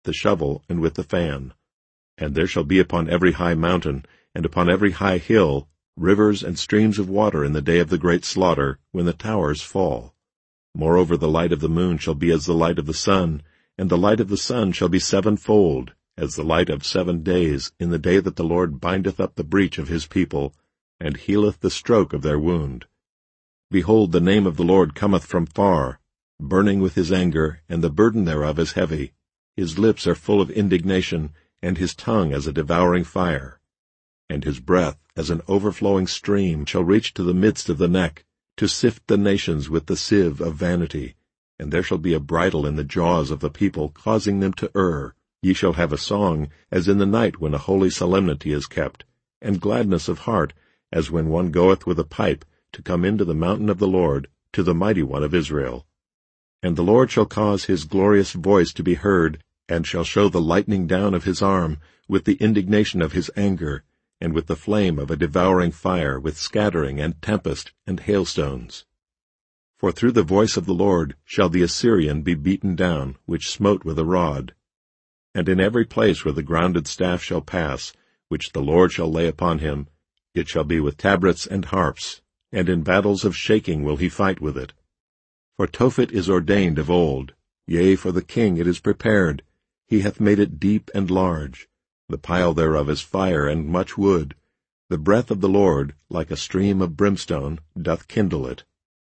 the shovel, and with the fan. And there shall be upon every high mountain, and upon every high hill, rivers and streams of water in the day of the great slaughter, when the towers fall. Moreover, the light of the moon shall be as the light of the sun, and the light of the sun shall be sevenfold, as the light of 7 days, in the day that the Lord bindeth up the breach of his people, and healeth the stroke of their wound. Behold, the name of the Lord cometh from far, burning with his anger, and the burden thereof is heavy. His lips are full of indignation, and his tongue as a devouring fire. And his breath, as an overflowing stream, shall reach to the midst of the neck, to sift the nations with the sieve of vanity. And there shall be a bridle in the jaws of the people, causing them to err. Ye shall have a song, as in the night when a holy solemnity is kept, and gladness of heart, as when one goeth with a pipe, to come into the mountain of the Lord, to the mighty one of Israel. And the Lord shall cause his glorious voice to be heard, and shall show the lightning down of his arm, with the indignation of his anger, and with the flame of a devouring fire, with scattering and tempest and hailstones. For through the voice of the Lord shall the Assyrian be beaten down, which smote with a rod. And in every place where the grounded staff shall pass, which the Lord shall lay upon him, it shall be with tabrets and harps, and in battles of shaking will he fight with it. For Tophet is ordained of old, yea, for the king it is prepared. He hath made it deep and large. The pile thereof is fire and much wood. The breath of the Lord, like a stream of brimstone, doth kindle it.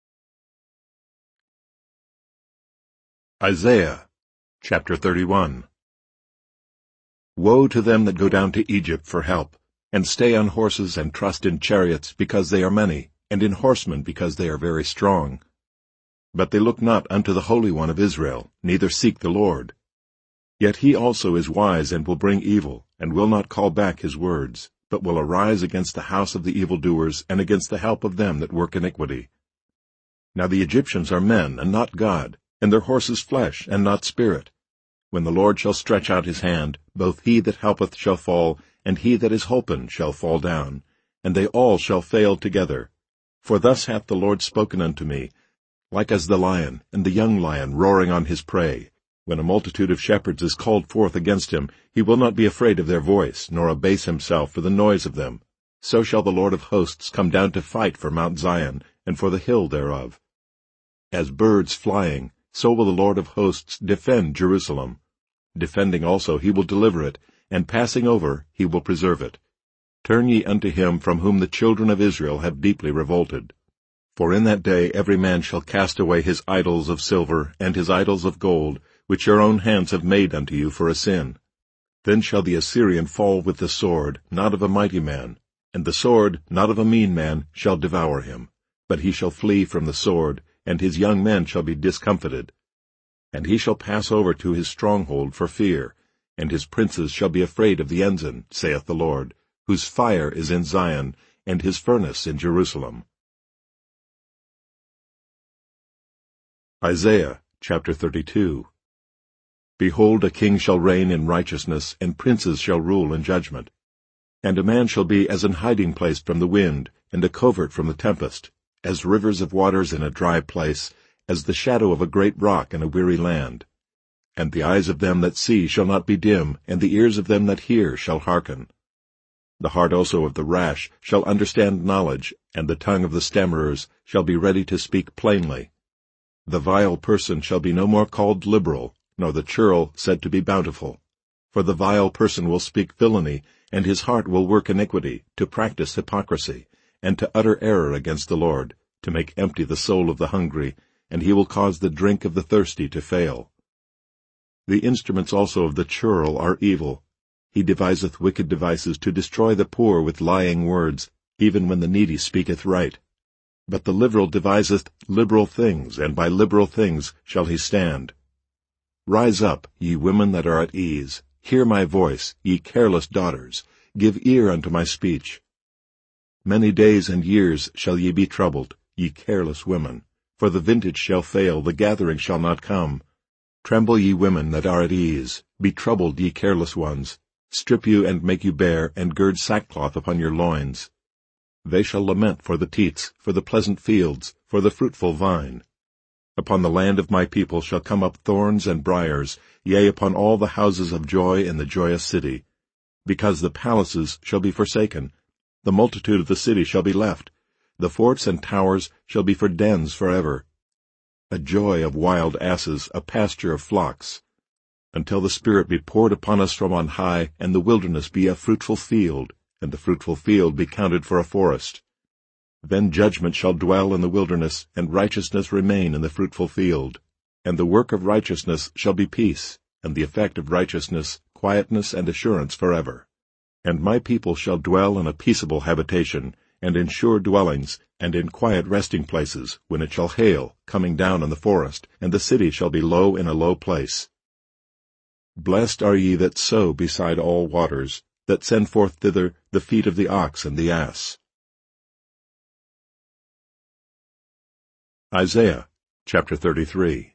Isaiah chapter 31. Woe to them that go down to Egypt for help, and stay on horses and trust in chariots, because they are many, and in horsemen, because they are very strong. But they look not unto the Holy One of Israel, neither seek the Lord. Yet he also is wise and will bring evil, and will not call back his words, but will arise against the house of the evildoers, and against the help of them that work iniquity. Now the Egyptians are men, and not God, and their horses flesh, and not spirit. When the Lord shall stretch out his hand, both he that helpeth shall fall, and he that is holpen shall fall down, and they all shall fail together. For thus hath the Lord spoken unto me, like as the lion, and the young lion roaring on his prey. When a multitude of shepherds is called forth against him, he will not be afraid of their voice, nor abase himself for the noise of them. So shall the Lord of hosts come down to fight for Mount Zion, and for the hill thereof. As birds flying, so will the Lord of hosts defend Jerusalem. Defending also he will deliver it, and passing over he will preserve it. Turn ye unto him from whom the children of Israel have deeply revolted. For in that day every man shall cast away his idols of silver, and his idols of gold, which your own hands have made unto you for a sin. Then shall the Assyrian fall with the sword, not of a mighty man, and the sword, not of a mean man, shall devour him. But he shall flee from the sword, and his young men shall be discomfited. And he shall pass over to his stronghold for fear, and his princes shall be afraid of the ensign, saith the Lord, whose fire is in Zion, and his furnace in Jerusalem. Isaiah chapter 32. Behold, a king shall reign in righteousness, and princes shall rule in judgment. And a man shall be as an hiding place from the wind, and a covert from the tempest, as rivers of waters in a dry place, as the shadow of a great rock in a weary land. And the eyes of them that see shall not be dim, and the ears of them that hear shall hearken. The heart also of the rash shall understand knowledge, and the tongue of the stammerers shall be ready to speak plainly. The vile person shall be no more called liberal, nor the churl said to be bountiful. For the vile person will speak villainy, and his heart will work iniquity, to practice hypocrisy, and to utter error against the Lord, to make empty the soul of the hungry, and he will cause the drink of the thirsty to fail. The instruments also of the churl are evil. He deviseth wicked devices to destroy the poor with lying words, even when the needy speaketh right. But the liberal deviseth liberal things, and by liberal things shall he stand. Rise up, ye women that are at ease. Hear my voice, ye careless daughters. Give ear unto my speech. Many days and years shall ye be troubled, ye careless women. For the vintage shall fail, the gathering shall not come. Tremble, ye women that are at ease. Be troubled, ye careless ones. Strip you and make you bare, and gird sackcloth upon your loins. They shall lament for the teats, for the pleasant fields, for the fruitful vine. Upon the land of my people shall come up thorns and briars, yea, upon all the houses of joy in the joyous city. Because the palaces shall be forsaken, the multitude of the city shall be left, the forts and towers shall be for dens forever. A joy of wild asses, a pasture of flocks, until the Spirit be poured upon us from on high, and the wilderness be a fruitful field, and the fruitful field be counted for a forest. Then judgment shall dwell in the wilderness, and righteousness remain in the fruitful field. And the work of righteousness shall be peace, and the effect of righteousness quietness and assurance forever. And my people shall dwell in a peaceable habitation, and in sure dwellings, and in quiet resting places, when it shall hail, coming down on the forest, and the city shall be low in a low place. Blessed are ye that sow beside all waters, that send forth thither the feet of the ox and the ass. Isaiah chapter 33.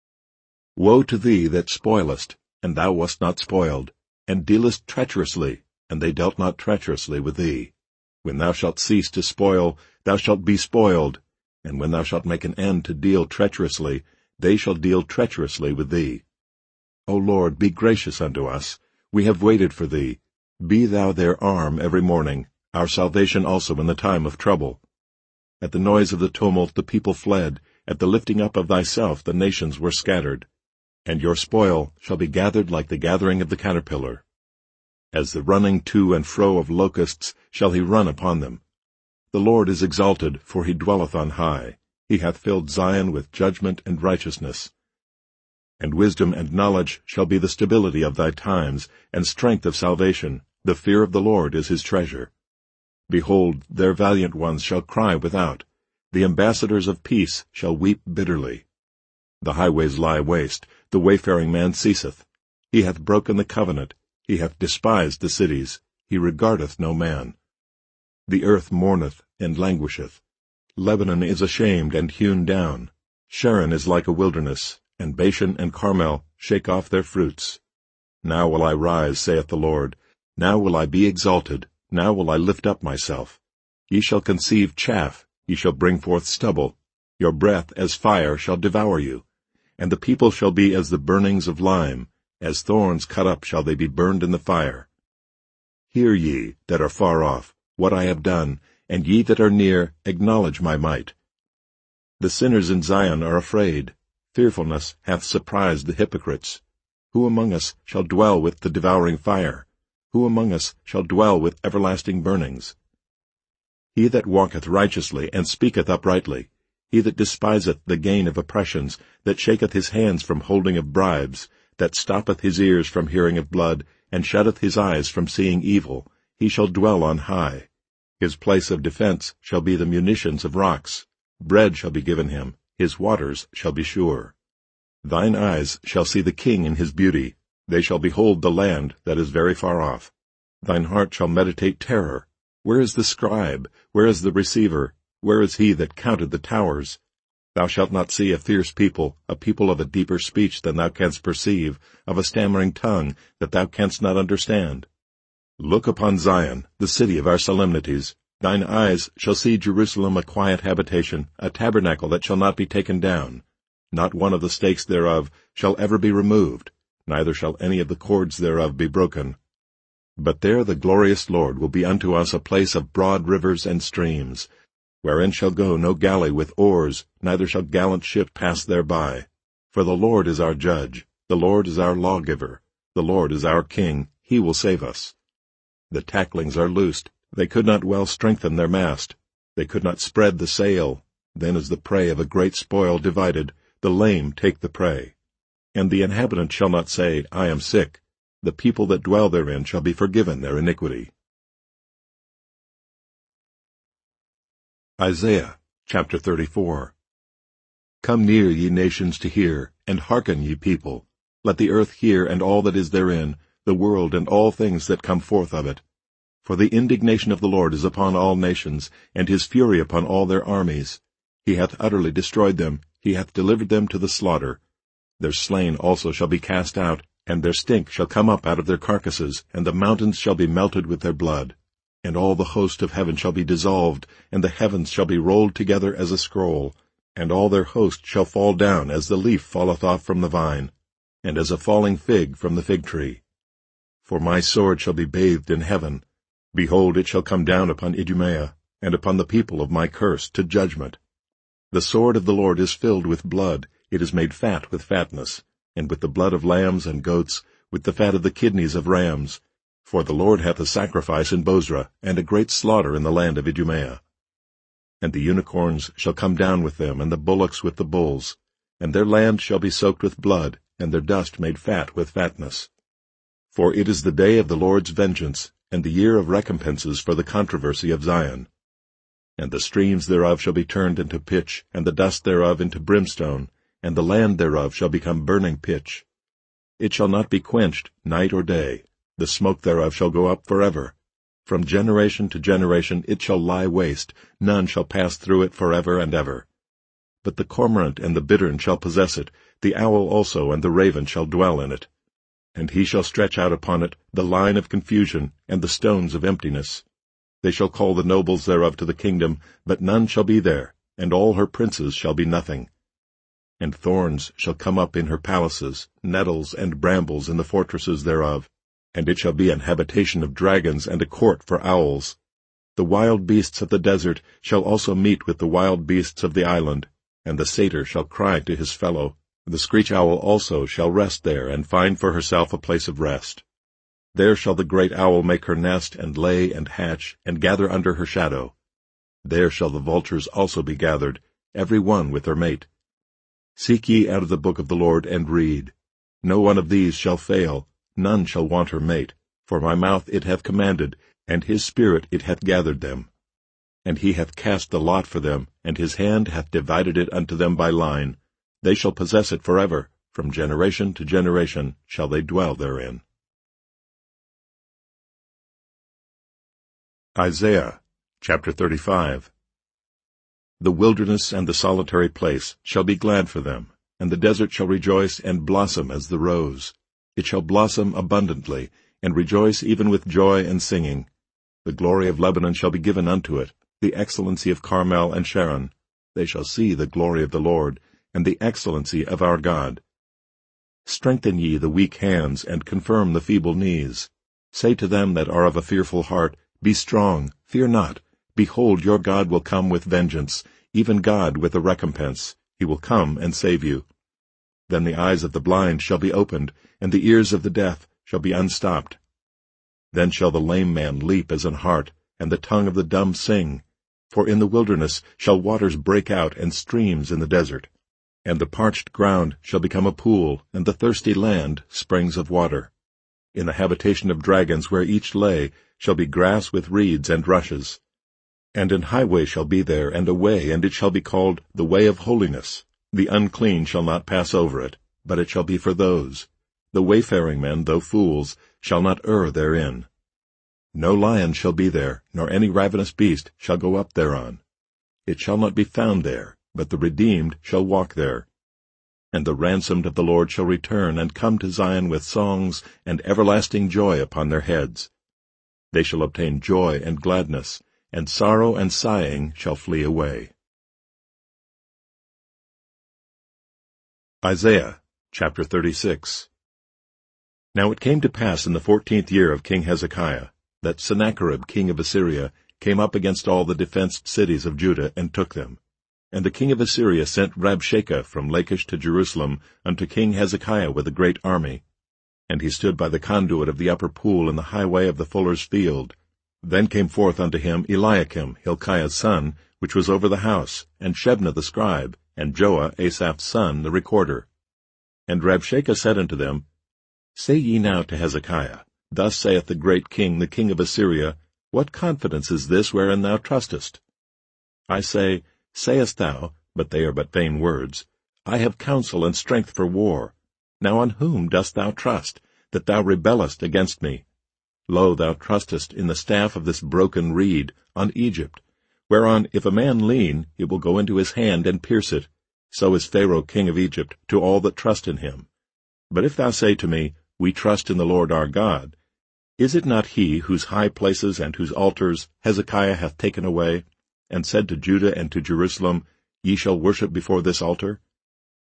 Woe to thee that spoilest, and thou wast not spoiled, and dealest treacherously, and they dealt not treacherously with thee. When thou shalt cease to spoil, thou shalt be spoiled, and when thou shalt make an end to deal treacherously, they shall deal treacherously with thee. O Lord, be gracious unto us. We have waited for thee. Be thou their arm every morning, our salvation also in the time of trouble. At the noise of the tumult the people fled, at the lifting up of thyself the nations were scattered. And your spoil shall be gathered like the gathering of the caterpillar. As the running to and fro of locusts shall he run upon them. The Lord is exalted, for he dwelleth on high. He hath filled Zion with judgment and righteousness. And wisdom and knowledge shall be the stability of thy times, and strength of salvation. The fear of the Lord is his treasure. Behold, their valiant ones shall cry without. The ambassadors of peace shall weep bitterly. The highways lie waste, the wayfaring man ceaseth. He hath broken the covenant, he hath despised the cities, he regardeth no man. The earth mourneth and languisheth. Lebanon is ashamed and hewn down. Sharon is like a wilderness, and Bashan and Carmel shake off their fruits. Now will I rise, saith the Lord. Now will I be exalted, now will I lift up myself. Ye shall conceive chaff, ye shall bring forth stubble. Your breath as fire shall devour you. And the people shall be as the burnings of lime, as thorns cut up shall they be burned in the fire. Hear ye that are far off what I have done, and ye that are near acknowledge my might. The sinners in Zion are afraid. Fearfulness hath surprised the hypocrites. Who among us shall dwell with the devouring fire? Who among us shall dwell with everlasting burnings? He that walketh righteously and speaketh uprightly, he that despiseth the gain of oppressions, that shaketh his hands from holding of bribes, that stoppeth his ears from hearing of blood, and shutteth his eyes from seeing evil, he shall dwell on high. His place of defense shall be the munitions of rocks. Bread shall be given him, his waters shall be sure. Thine eyes shall see the king in his beauty. They shall behold the land that is very far off. Thine heart shall meditate terror. Where is the scribe? Where is the receiver? Where is he that counted the towers? Thou shalt not see a fierce people, a people of a deeper speech than thou canst perceive, of a stammering tongue that thou canst not understand. Look upon Zion, the city of our solemnities. Thine eyes shall see Jerusalem a quiet habitation, a tabernacle that shall not be taken down. Not one of the stakes thereof shall ever be removed, neither shall any of the cords thereof be broken. But there the glorious Lord will be unto us a place of broad rivers and streams, wherein shall go no galley with oars, neither shall gallant ship pass thereby. For the Lord is our judge, the Lord is our lawgiver, the Lord is our king, he will save us. The tacklings are loosed, they could not well strengthen their mast, they could not spread the sail. Then is the prey of a great spoil divided, the lame take the prey. And the inhabitant shall not say, I am sick. The people that dwell therein shall be forgiven their iniquity. Isaiah chapter 34. Come near, ye nations, to hear, and hearken, ye people. Let the earth hear, and all that is therein, the world and all things that come forth of it. For the indignation of the Lord is upon all nations, and his fury upon all their armies. He hath utterly destroyed them, he hath delivered them to the slaughter. Their slain also shall be cast out, and their stink shall come up out of their carcasses, and the mountains shall be melted with their blood. And all the host of heaven shall be dissolved, and the heavens shall be rolled together as a scroll, and all their host shall fall down as the leaf falleth off from the vine. and as a falling fig from the fig tree. For my sword shall be bathed in heaven. Behold, it shall come down upon Idumea, and upon the people of my curse, to judgment. The sword of the Lord is filled with blood, it is made fat with fatness, and with the blood of lambs and goats, with the fat of the kidneys of rams. For the Lord hath a sacrifice in Bozrah, and a great slaughter in the land of Idumea. And the unicorns shall come down with them, and the bullocks with the bulls, and their land shall be soaked with blood, and their dust made fat with fatness. For it is the day of the Lord's vengeance, and the year of recompenses for the controversy of Zion. And the streams thereof shall be turned into pitch, and the dust thereof into brimstone, and the land thereof shall become burning pitch. It shall not be quenched night or day, the smoke thereof shall go up forever. From generation to generation it shall lie waste, none shall pass through it forever and ever. But the cormorant and the bittern shall possess it, the owl also and the raven shall dwell in it. And he shall stretch out upon it the line of confusion, and the stones of emptiness. They shall call the nobles thereof to the kingdom, but none shall be there, and all her princes shall be nothing. And thorns shall come up in her palaces, nettles and brambles in the fortresses thereof, and it shall be an habitation of dragons and a court for owls. The wild beasts of the desert shall also meet with the wild beasts of the island, and the satyr shall cry to his fellow. The screech owl also shall rest there, and find for herself a place of rest. There shall the great owl make her nest, and lay and hatch, and gather under her shadow. There shall the vultures also be gathered, every one with her mate. Seek ye out of the book of the Lord, and read. No one of these shall fail, none shall want her mate, for my mouth it hath commanded, and his spirit it hath gathered them. And he hath cast the lot for them, and his hand hath divided it unto them by line. They shall possess it forever, from generation to generation shall they dwell therein. Isaiah chapter 35. The wilderness and the solitary place shall be glad for them, and the desert shall rejoice and blossom as the rose. It shall blossom abundantly, and rejoice even with joy and singing. The glory of Lebanon shall be given unto it, the excellency of Carmel and Sharon. They shall see the glory of the Lord, and the excellency of our God. Strengthen ye the weak hands, and confirm the feeble knees. Say to them that are of a fearful heart, Be strong, fear not. Behold, your God will come with vengeance, even God with a recompense. He will come and save you. Then the eyes of the blind shall be opened, and the ears of the deaf shall be unstopped. Then shall the lame man leap as an hart, and the tongue of the dumb sing. For in the wilderness shall waters break out, and streams in the desert. And the parched ground shall become a pool, and the thirsty land springs of water. In the habitation of dragons where each lay shall be grass with reeds and rushes. And an highway shall be there, and a way, and it shall be called the way of holiness. The unclean shall not pass over it, but it shall be for those. The wayfaring men, though fools, shall not err therein. No lion shall be there, nor any ravenous beast shall go up thereon. It shall not be found there, but the redeemed shall walk there. And the ransomed of the Lord shall return, and come to Zion with songs and everlasting joy upon their heads. They shall obtain joy and gladness, and sorrow and sighing shall flee away. Isaiah chapter 36. Now it came to pass in the 14th year of King Hezekiah, that Sennacherib king of Assyria came up against all the defenced cities of Judah, and took them. And the king of Assyria sent Rabshakeh from Lachish to Jerusalem unto King Hezekiah with a great army. And he stood by the conduit of the upper pool in the highway of the fuller's field. Then came forth unto him Eliakim, Hilkiah's son, which was over the house, and Shebna the scribe, and Joah, Asaph's son, the recorder. And Rabshakeh said unto them, Say ye now to Hezekiah, Thus saith the great king, the king of Assyria, What confidence is this wherein thou trustest? I say, Sayest thou, but they are but vain words, I have counsel and strength for war. Now on whom dost thou trust, that thou rebellest against me? Lo, thou trustest in the staff of this broken reed, on Egypt, whereon if a man lean, it will go into his hand and pierce it. So is Pharaoh king of Egypt to all that trust in him. But if thou say to me, We trust in the Lord our God, is it not he whose high places and whose altars Hezekiah hath taken away, and said to Judah and to Jerusalem, Ye shall worship before this altar?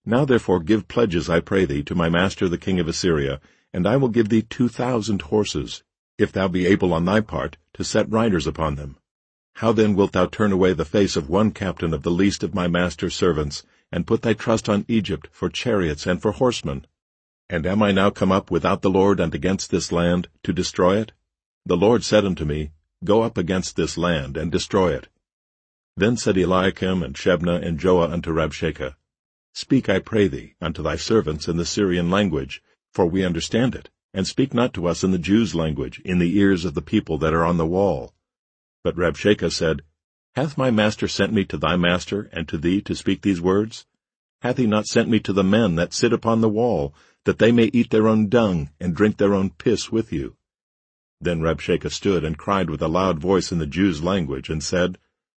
Now therefore give pledges, I pray thee, to my master the king of Assyria, and I will give thee 2,000 horses, if thou be able on thy part to set riders upon them. How then wilt thou turn away the face of one captain of the least of my master's servants, and put thy trust on Egypt for chariots and for horsemen? And am I now come up without the Lord and against this land, to destroy it? The Lord said unto me, Go up against this land, and destroy it. Then said Eliakim and Shebna and Joah unto Rabshakeh, Speak, I pray thee, unto thy servants in the Syrian language, for we understand it, and speak not to us in the Jews' language, in the ears of the people that are on the wall. But Rabshakeh said, Hath my master sent me to thy master and to thee to speak these words? Hath he not sent me to the men that sit upon the wall, that they may eat their own dung and drink their own piss with you? Then Rabshakeh stood and cried with a loud voice in the Jews' language, and said,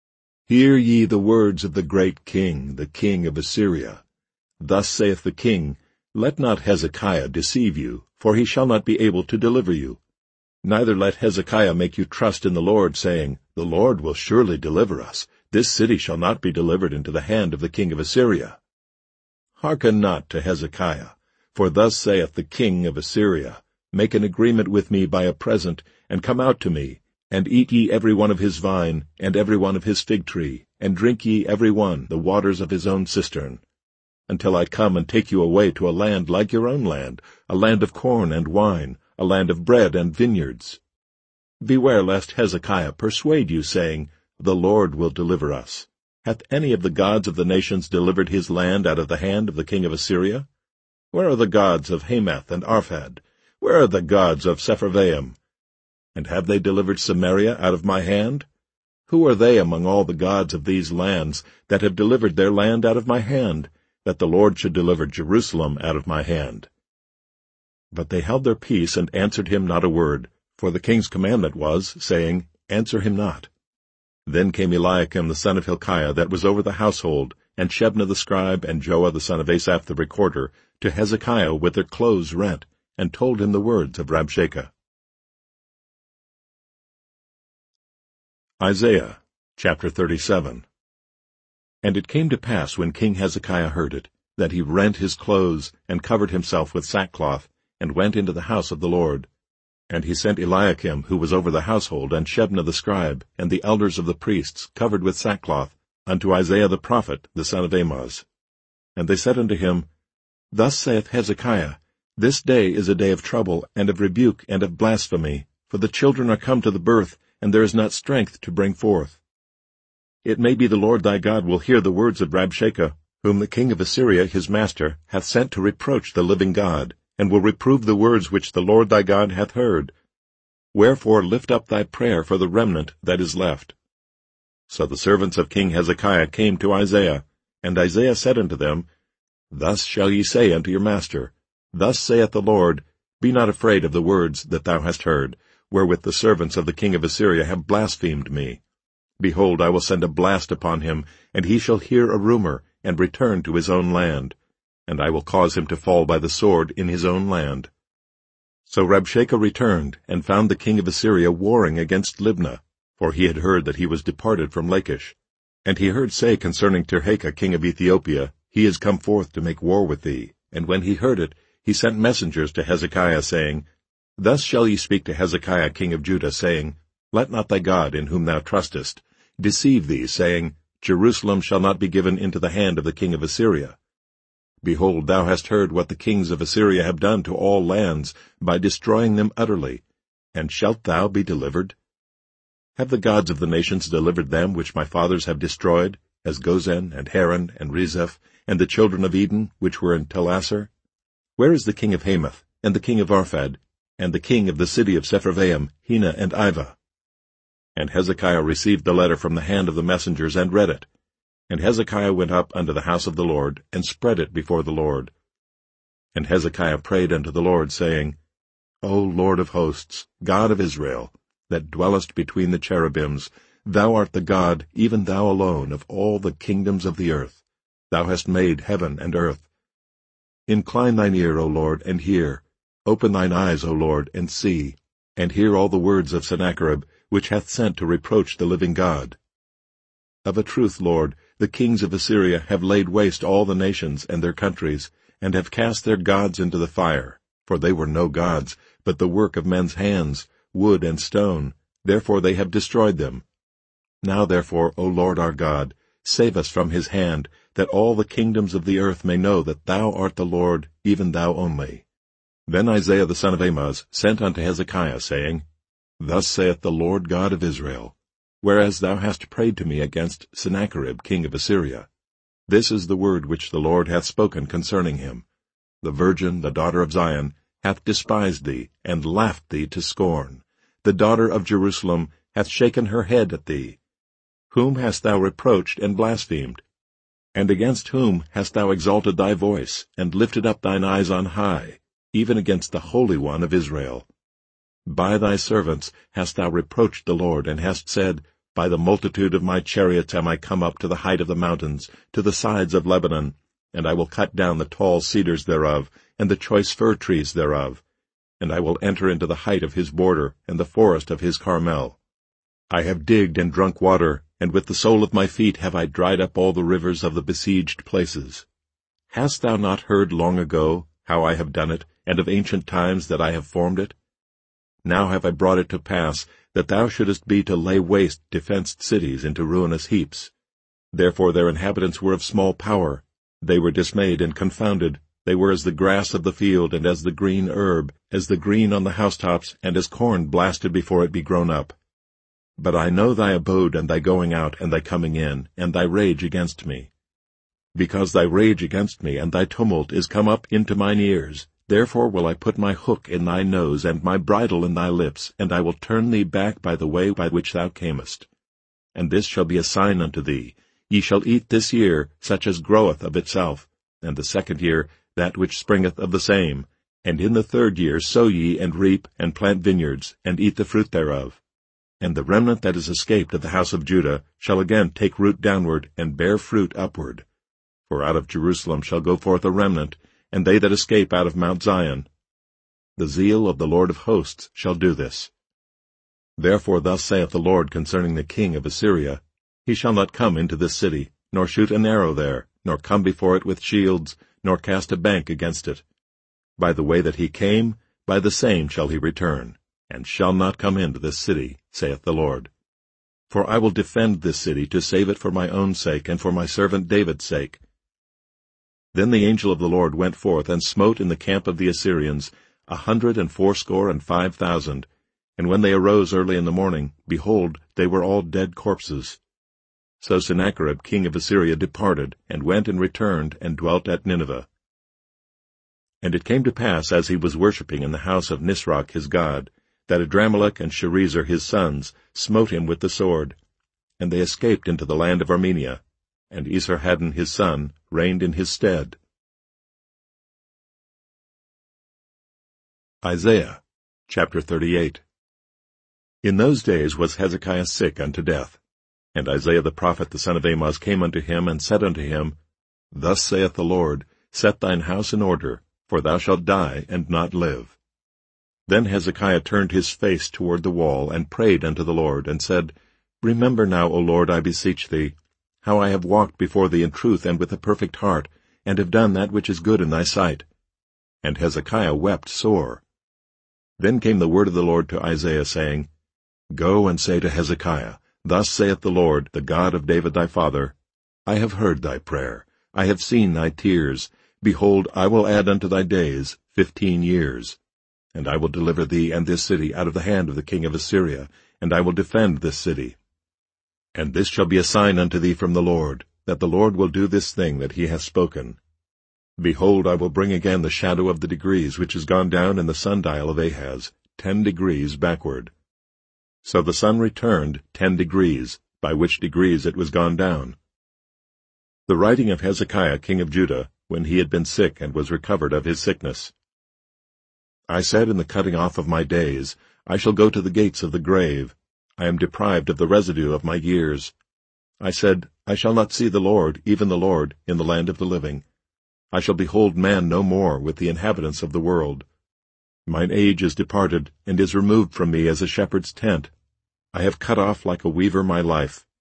Hear ye the words of the great king, the king of Assyria. Thus saith the king, Let not Hezekiah deceive you, for he shall not be able to deliver you. Neither let Hezekiah make you trust in the Lord, saying, The Lord will surely deliver us. This city shall not be delivered into the hand of the king of Assyria. Hearken not to Hezekiah, for thus saith the king of Assyria, Make an agreement with me by a present, and come out to me, and eat ye every one of his vine, and every one of his fig tree, and drink ye every one the waters of his own cistern, until I come and take you away to a land like your own land, a land of corn and wine, a land of bread and vineyards. Beware lest Hezekiah persuade you, saying, The Lord will deliver us. Hath any of the gods of the nations delivered his land out of the hand of the king of Assyria? Where are the gods of Hamath and Arphad? Where are the gods of Sepharvaim? And have they delivered Samaria out of my hand? Who are they among all the gods of these lands that have delivered their land out of my hand, that the Lord should deliver Jerusalem out of my hand? But they held their peace and answered him not a word, for the king's commandment was, saying, Answer him not. Then came Eliakim the son of Hilkiah, that was over the household, and Shebna the scribe, and Joah the son of Asaph the recorder, to Hezekiah with their clothes rent, and told him the words of Rabshakeh. Isaiah chapter 37. And it came to pass, when King Hezekiah heard it, that he rent his clothes, and covered himself with sackcloth, and went into the house of the Lord. And he sent Eliakim, who was over the household, and Shebna the scribe, and the elders of the priests, covered with sackcloth, unto Isaiah the prophet, the son of Amoz. And they said unto him, Thus saith Hezekiah, This day is a day of trouble, and of rebuke, and of blasphemy, for the children are come to the birth, and there is not strength to bring forth. It may be the Lord thy God will hear the words of Rabshakeh, whom the king of Assyria his master hath sent to reproach the living God, and will reprove the words which the Lord thy God hath heard. Wherefore lift up thy prayer for the remnant that is left. So the servants of King Hezekiah came to Isaiah, and Isaiah said unto them, Thus shall ye say unto your master, Thus saith the Lord, Be not afraid of the words that thou hast heard, wherewith the servants of the king of Assyria have blasphemed me. Behold, I will send a blast upon him, and he shall hear a rumor, and return to his own land. And I will cause him to fall by the sword in his own land. So Rabshakeh returned, and found the king of Assyria warring against Libnah, for he had heard that he was departed from Lachish. And he heard say concerning Tirhakah king of Ethiopia, He is come forth to make war with thee. And when he heard it, he sent messengers to Hezekiah, saying, Thus shall ye speak to Hezekiah king of Judah, saying, Let not thy God, in whom thou trustest, deceive thee, saying, Jerusalem shall not be given into the hand of the king of Assyria. Behold, thou hast heard what the kings of Assyria have done to all lands, by destroying them utterly. And shalt thou be delivered? Have the gods of the nations delivered them which my fathers have destroyed, as Gozan, and Haran, and Rezeph, and the children of Eden, which were in Telasar? Where is the king of Hamath, and the king of Arphad, and the king of the city of Sepharvaim, Hena and Ivah? And Hezekiah received the letter from the hand of the messengers, and read it. And Hezekiah went up unto the house of the Lord, and spread it before the Lord. And Hezekiah prayed unto the Lord, saying, O Lord of hosts, God of Israel, that dwellest between the cherubims, thou art the God, even thou alone, of all the kingdoms of the earth. Thou hast made heaven and earth. Incline thine ear, O Lord, and hear. Open thine eyes, O Lord, and see, and hear all the words of Sennacherib, which hath sent to reproach the living God. Of a truth, Lord, the kings of Assyria have laid waste all the nations and their countries, and have cast their gods into the fire. For they were no gods, but the work of men's hands, wood and stone. Therefore they have destroyed them. Now therefore, O Lord our God, save us from his hand, that all the kingdoms of the earth may know that thou art the Lord, even thou only. Then Isaiah the son of Amoz sent unto Hezekiah, saying, Thus saith the Lord God of Israel, Whereas thou hast prayed to me against Sennacherib king of Assyria, this is the word which the Lord hath spoken concerning him. The virgin, the daughter of Zion, hath despised thee, and laughed thee to scorn. The daughter of Jerusalem hath shaken her head at thee. Whom hast thou reproached and blasphemed? And against whom hast thou exalted thy voice, and lifted up thine eyes on high, even against the Holy One of Israel? By thy servants hast thou reproached the Lord, and hast said, By the multitude of my chariots am I come up to the height of the mountains, to the sides of Lebanon, and I will cut down the tall cedars thereof, and the choice fir trees thereof. And I will enter into the height of his border, and the forest of his Carmel. I have digged and drunk water, and with the sole of my feet have I dried up all the rivers of the besieged places. Hast thou not heard long ago how I have done it, and of ancient times that I have formed it? Now have I brought it to pass, that thou shouldest be to lay waste defenced cities into ruinous heaps. Therefore their inhabitants were of small power. They were dismayed and confounded. They were as the grass of the field, and as the green herb, as the green on the housetops, and as corn blasted before it be grown up. But I know thy abode, and thy going out, and thy coming in, and thy rage against me. Because thy rage against me and thy tumult is come up into mine ears, therefore will I put my hook in thy nose, and my bridle in thy lips, and I will turn thee back by the way by which thou camest. And this shall be a sign unto thee. Ye shall eat this year such as groweth of itself, and the second year that which springeth of the same. And in the third year sow ye, and reap, and plant vineyards, and eat the fruit thereof. And the remnant that is escaped of the house of Judah shall again take root downward, and bear fruit upward. For out of Jerusalem shall go forth a remnant, and they that escape out of Mount Zion. The zeal of the Lord of hosts shall do this. Therefore thus saith the Lord concerning the king of Assyria, He shall not come into this city, nor shoot an arrow there, nor come before it with shields, nor cast a bank against it. By the way that he came, by the same shall he return, and shall not come into this city, saith the Lord. For I will defend this city to save it for my own sake, and for my servant David's sake. Then the angel of the Lord went forth, and smote in the camp of the Assyrians 185,000, and when they arose early in the morning, behold, they were all dead corpses. So Sennacherib king of Assyria departed, and went and returned, and dwelt at Nineveh. And it came to pass, as he was worshipping in the house of Nisroch his god, that Adramelech and Sharezer his sons smote him with the sword. And they escaped into the land of Armenia, and Esarhaddon his son reigned in his stead. Isaiah chapter 38. In those days was Hezekiah sick unto death. And Isaiah the prophet the son of Amoz came unto him, and said unto him, Thus saith the Lord, Set thine house in order, for thou shalt die and not live. Then Hezekiah turned his face toward the wall, and prayed unto the Lord, and said, Remember now, O Lord, I beseech thee, how I have walked before thee in truth and with a perfect heart, and have done that which is good in thy sight. And Hezekiah wept sore. Then came the word of the Lord to Isaiah, saying, Go and say to Hezekiah, Thus saith the Lord, the God of David thy father, I have heard thy prayer, I have seen thy tears. Behold, I will add unto thy days 15 years. And I will deliver thee and this city out of the hand of the king of Assyria, and I will defend this city. And this shall be a sign unto thee from the Lord, that the Lord will do this thing that he hath spoken. Behold, I will bring again the shadow of the degrees which is gone down in the sundial of Ahaz, 10 degrees backward. So the sun returned 10 degrees, by which degrees it was gone down. The writing of Hezekiah king of Judah, when he had been sick and was recovered of his sickness. I said in the cutting off of my days, I shall go to the gates of the grave. I am deprived of the residue of my years. I said, I shall not see the Lord, even the Lord, in the land of the living. I shall behold man no more with the inhabitants of the world. Mine age is departed, and is removed from me as a shepherd's tent. I have cut off like a weaver my life.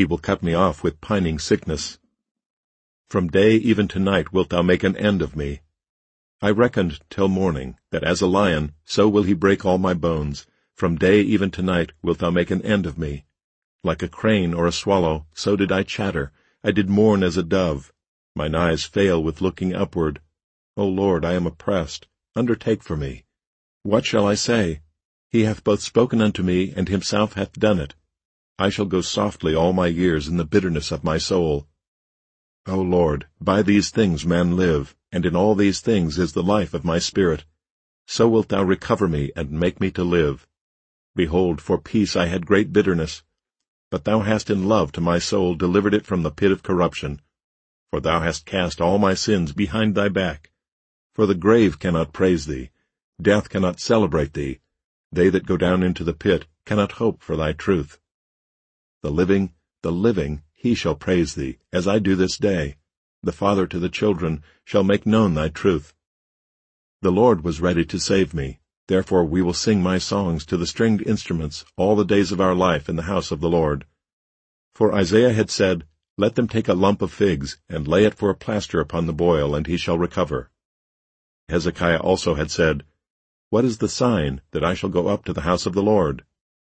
He will cut me off with pining sickness. From day even to night wilt thou make an end of me. I reckoned till morning, that as a lion, so will he break all my bones. From day even to night wilt thou make an end of me. Like a crane or a swallow, so did I chatter. I did mourn as a dove. Mine eyes fail with looking upward. O Lord, I am oppressed. Undertake for me. What shall I say? He hath both spoken unto me, and himself hath done it. I shall go softly all my years in the bitterness of my soul. O Lord, by these things men live, and in all these things is the life of my spirit. So wilt thou recover me, and make me to live. Behold, for peace I had great bitterness. But thou hast in love to my soul delivered it from the pit of corruption. For thou hast cast all my sins behind thy back. For the grave cannot praise thee, death cannot celebrate thee. They that go down into the pit cannot hope for thy truth. The living, he shall praise thee, as I do this day. The father to the children shall make known thy truth. The Lord was ready to save me. Therefore we will sing my songs to the stringed instruments all the days of our life in the house of the Lord. For Isaiah had said, Let them take a lump of figs, and lay it for a plaster upon the boil, and he shall recover. Hezekiah also had said, What is the sign that I shall go up to the house of the Lord?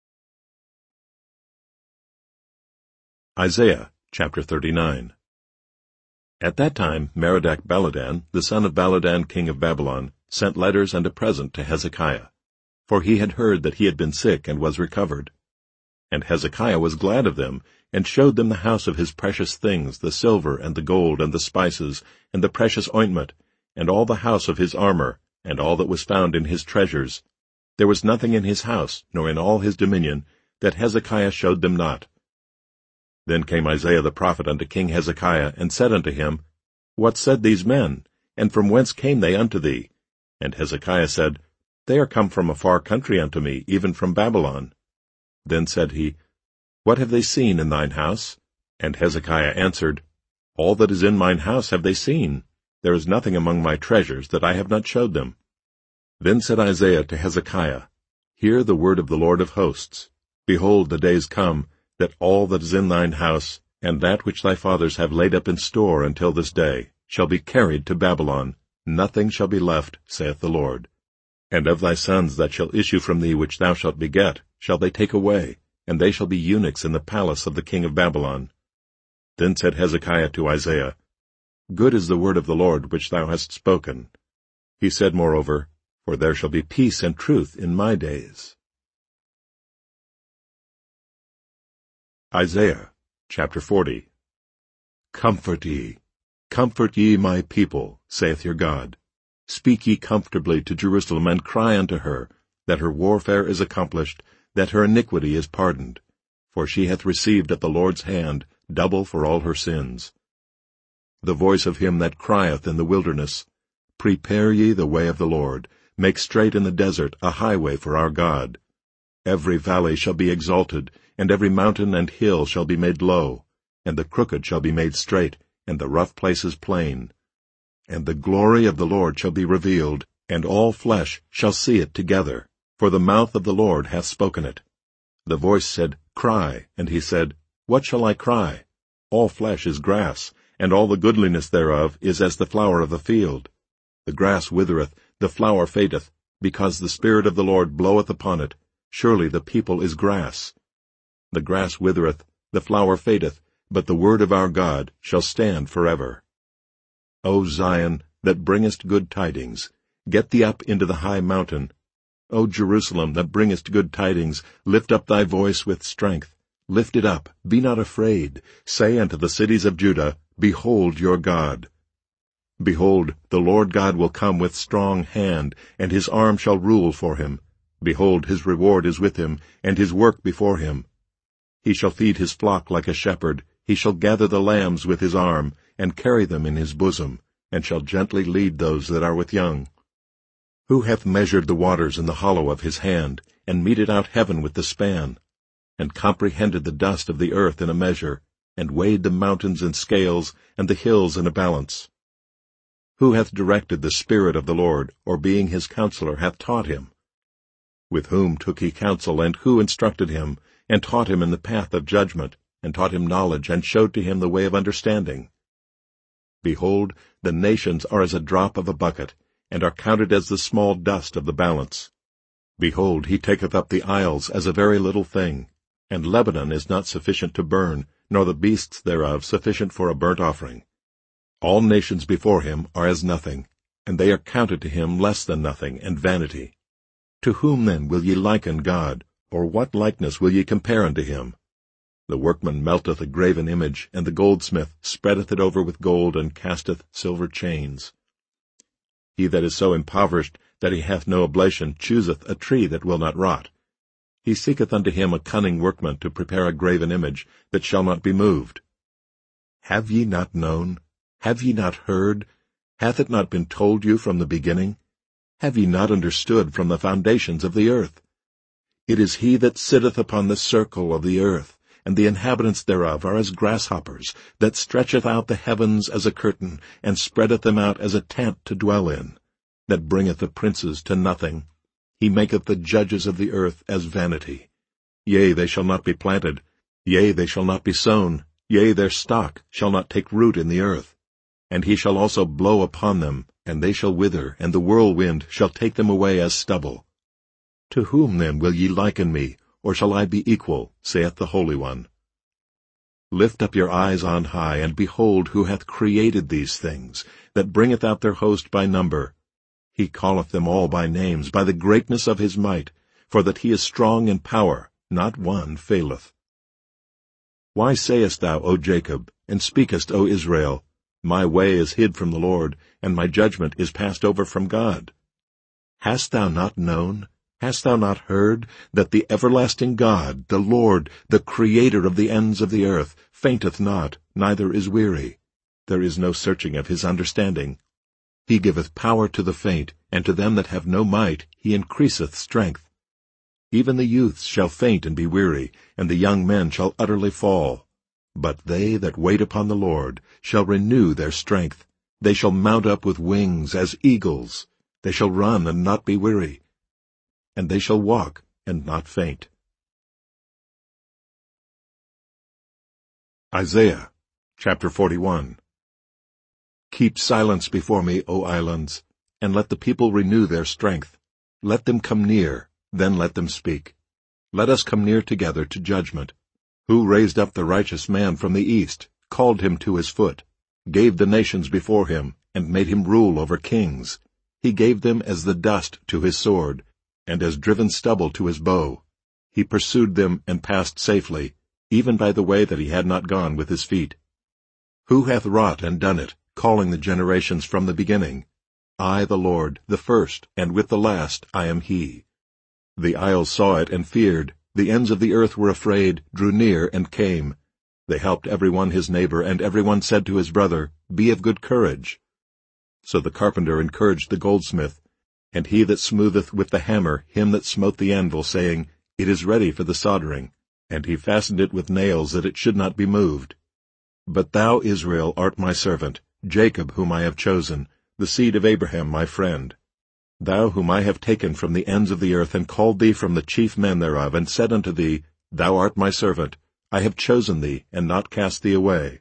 Isaiah chapter 39. At that time Merodach-Baladan, the son of Baladan king of Babylon, sent letters and a present to Hezekiah, for he had heard that he had been sick and was recovered. And Hezekiah was glad of them, and showed them the house of his precious things, the silver and the gold and the spices, and the precious ointment, and all the house of his armor, and all that was found in his treasures. There was nothing in his house, nor in all his dominion, that Hezekiah showed them not. Then came Isaiah the prophet unto King Hezekiah, and said unto him, What said these men? And from whence came they unto thee? And Hezekiah said, They are come from a far country unto me, even from Babylon. Then said he, What have they seen in thine house? And Hezekiah answered, All that is in mine house have they seen. There is nothing among my treasures that I have not showed them. Then said Isaiah to Hezekiah, Hear the word of the Lord of hosts. Behold, the days come, that all that is in thine house, and that which thy fathers have laid up in store until this day, shall be carried to Babylon. Nothing shall be left, saith the Lord. And of thy sons that shall issue from thee which thou shalt beget, shall they take away, and they shall be eunuchs in the palace of the king of Babylon. Then said Hezekiah to Isaiah, Good is the word of the Lord which thou hast spoken. He said moreover, For there shall be peace and truth in my days. Isaiah chapter 40. Comfort ye my people, saith your God. Speak ye comfortably to Jerusalem, and cry unto her, that her warfare is accomplished, that her iniquity is pardoned. For she hath received at the Lord's hand double for all her sins. The voice of him that crieth in the wilderness, Prepare ye the way of the Lord, make straight in the desert a highway for our God. Every valley shall be exalted, and every mountain and hill shall be made low, and the crooked shall be made straight, and the rough places plain. And the glory of the Lord shall be revealed, and all flesh shall see it together, for the mouth of the Lord hath spoken it. The voice said, Cry, and he said, What shall I cry? All flesh is grass, and all the goodliness thereof is as the flower of the field. The grass withereth, the flower fadeth, because the Spirit of the Lord bloweth upon it. Surely the people is grass. The grass withereth, the flower fadeth, but the word of our God shall stand forever. O Zion, that bringest good tidings, get thee up into the high mountain. O Jerusalem, that bringest good tidings, lift up thy voice with strength. Lift it up, be not afraid. Say unto the cities of Judah, Behold your God. Behold, the Lord God will come with strong hand, and his arm shall rule for him. Behold, his reward is with him, and his work before him. He shall feed his flock like a shepherd. He shall gather the lambs with his arm, and carry them in his bosom, and shall gently lead those that are with young. Who hath measured the waters in the hollow of his hand, and meted out heaven with the span, and comprehended the dust of the earth in a measure, and weighed the mountains in scales, and the hills in a balance? Who hath directed the Spirit of the Lord, or being his counselor hath taught him? With whom took he counsel, and who instructed him, and taught him in the path of judgment, and taught him knowledge, and showed to him the way of understanding. Behold, the nations are as a drop of a bucket, and are counted as the small dust of the balance. Behold, he taketh up the isles as a very little thing, and Lebanon is not sufficient to burn, nor the beasts thereof sufficient for a burnt offering. All nations before him are as nothing, and they are counted to him less than nothing, and vanity. To whom then will ye liken God, or what likeness will ye compare unto him? The workman melteth a graven image, and the goldsmith spreadeth it over with gold, and casteth silver chains. He that is so impoverished that he hath no oblation chooseth a tree that will not rot. He seeketh unto him a cunning workman to prepare a graven image that shall not be moved. Have ye not known? Have ye not heard? Hath it not been told you from the beginning? Have ye not understood from the foundations of the earth? It is he that sitteth upon the circle of the earth, and the inhabitants thereof are as grasshoppers, that stretcheth out the heavens as a curtain, and spreadeth them out as a tent to dwell in, that bringeth the princes to nothing. He maketh the judges of the earth as vanity. Yea, they shall not be planted. Yea, they shall not be sown. Yea, their stock shall not take root in the earth. And he shall also blow upon them, and they shall wither, and the whirlwind shall take them away as stubble. To whom then will ye liken me, or shall I be equal, saith the Holy One? Lift up your eyes on high, and behold who hath created these things, that bringeth out their host by number. He calleth them all by names, by the greatness of his might, for that he is strong in power, not one faileth. Why sayest thou, O Jacob, and speakest, O Israel, My way is hid from the Lord, and my judgment is passed over from God? Hast thou not known? Hast thou not heard, that the everlasting God, the Lord, the Creator of the ends of the earth, fainteth not, neither is weary? There is no searching of his understanding. He giveth power to the faint, and to them that have no might he increaseth strength. Even the youths shall faint and be weary, and the young men shall utterly fall. But they that wait upon the Lord shall renew their strength. They shall mount up with wings as eagles. They shall run and not be weary, and they shall walk and not faint. Isaiah chapter 41. Keep silence before me, O islands, and let the people renew their strength. Let them come near, then let them speak. Let us come near together to judgment. Who raised up the righteous man from the east, called him to his foot, gave the nations before him, and made him rule over kings? He gave them as the dust to his sword, and as driven stubble to his bow. He pursued them and passed safely, even by the way that he had not gone with his feet. Who hath wrought and done it, calling the generations from the beginning? I, the Lord, the first, and with the last I am he. The isles saw it and feared. The ends of the earth were afraid, drew near, and came. They helped every one his neighbor, and every one said to his brother, Be of good courage. So the carpenter encouraged the goldsmith, and he that smootheth with the hammer him that smote the anvil, saying, It is ready for the soldering. And he fastened it with nails, that it should not be moved. But thou, Israel, art my servant, Jacob whom I have chosen, the seed of Abraham my friend. Thou whom I have taken from the ends of the earth, and called thee from the chief men thereof, and said unto thee, Thou art my servant, I have chosen thee, and not cast thee away.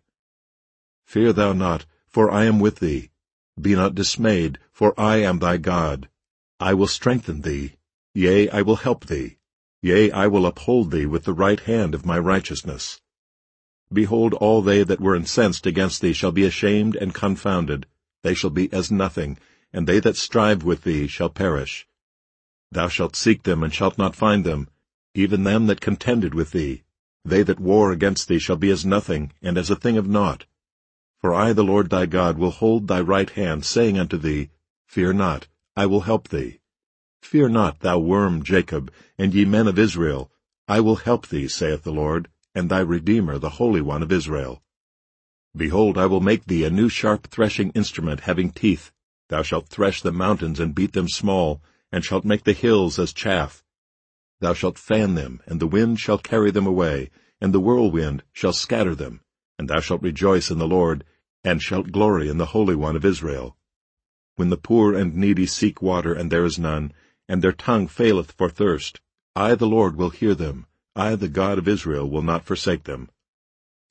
Fear thou not, for I am with thee. Be not dismayed, for I am thy God. I will strengthen thee, yea, I will help thee. Yea, I will uphold thee with the right hand of my righteousness. Behold, all they that were incensed against thee shall be ashamed and confounded. They shall be as nothing, and they that strive with thee shall perish. Thou shalt seek them, and shalt not find them, even them that contended with thee. They that war against thee shall be as nothing, and as a thing of naught. For I, the Lord thy God, will hold thy right hand, saying unto thee, Fear not, I will help thee. Fear not, thou worm Jacob, and ye men of Israel. I will help thee, saith the Lord, and thy Redeemer, the Holy One of Israel. Behold, I will make thee a new sharp threshing instrument having teeth. Thou shalt thresh the mountains and beat them small, and shalt make the hills as chaff. Thou shalt fan them, and the wind shall carry them away, and the whirlwind shall scatter them. And thou shalt rejoice in the Lord, and shalt glory in the Holy One of Israel. When the poor and needy seek water, and there is none, and their tongue faileth for thirst, I, the Lord, will hear them. I, the God of Israel, will not forsake them.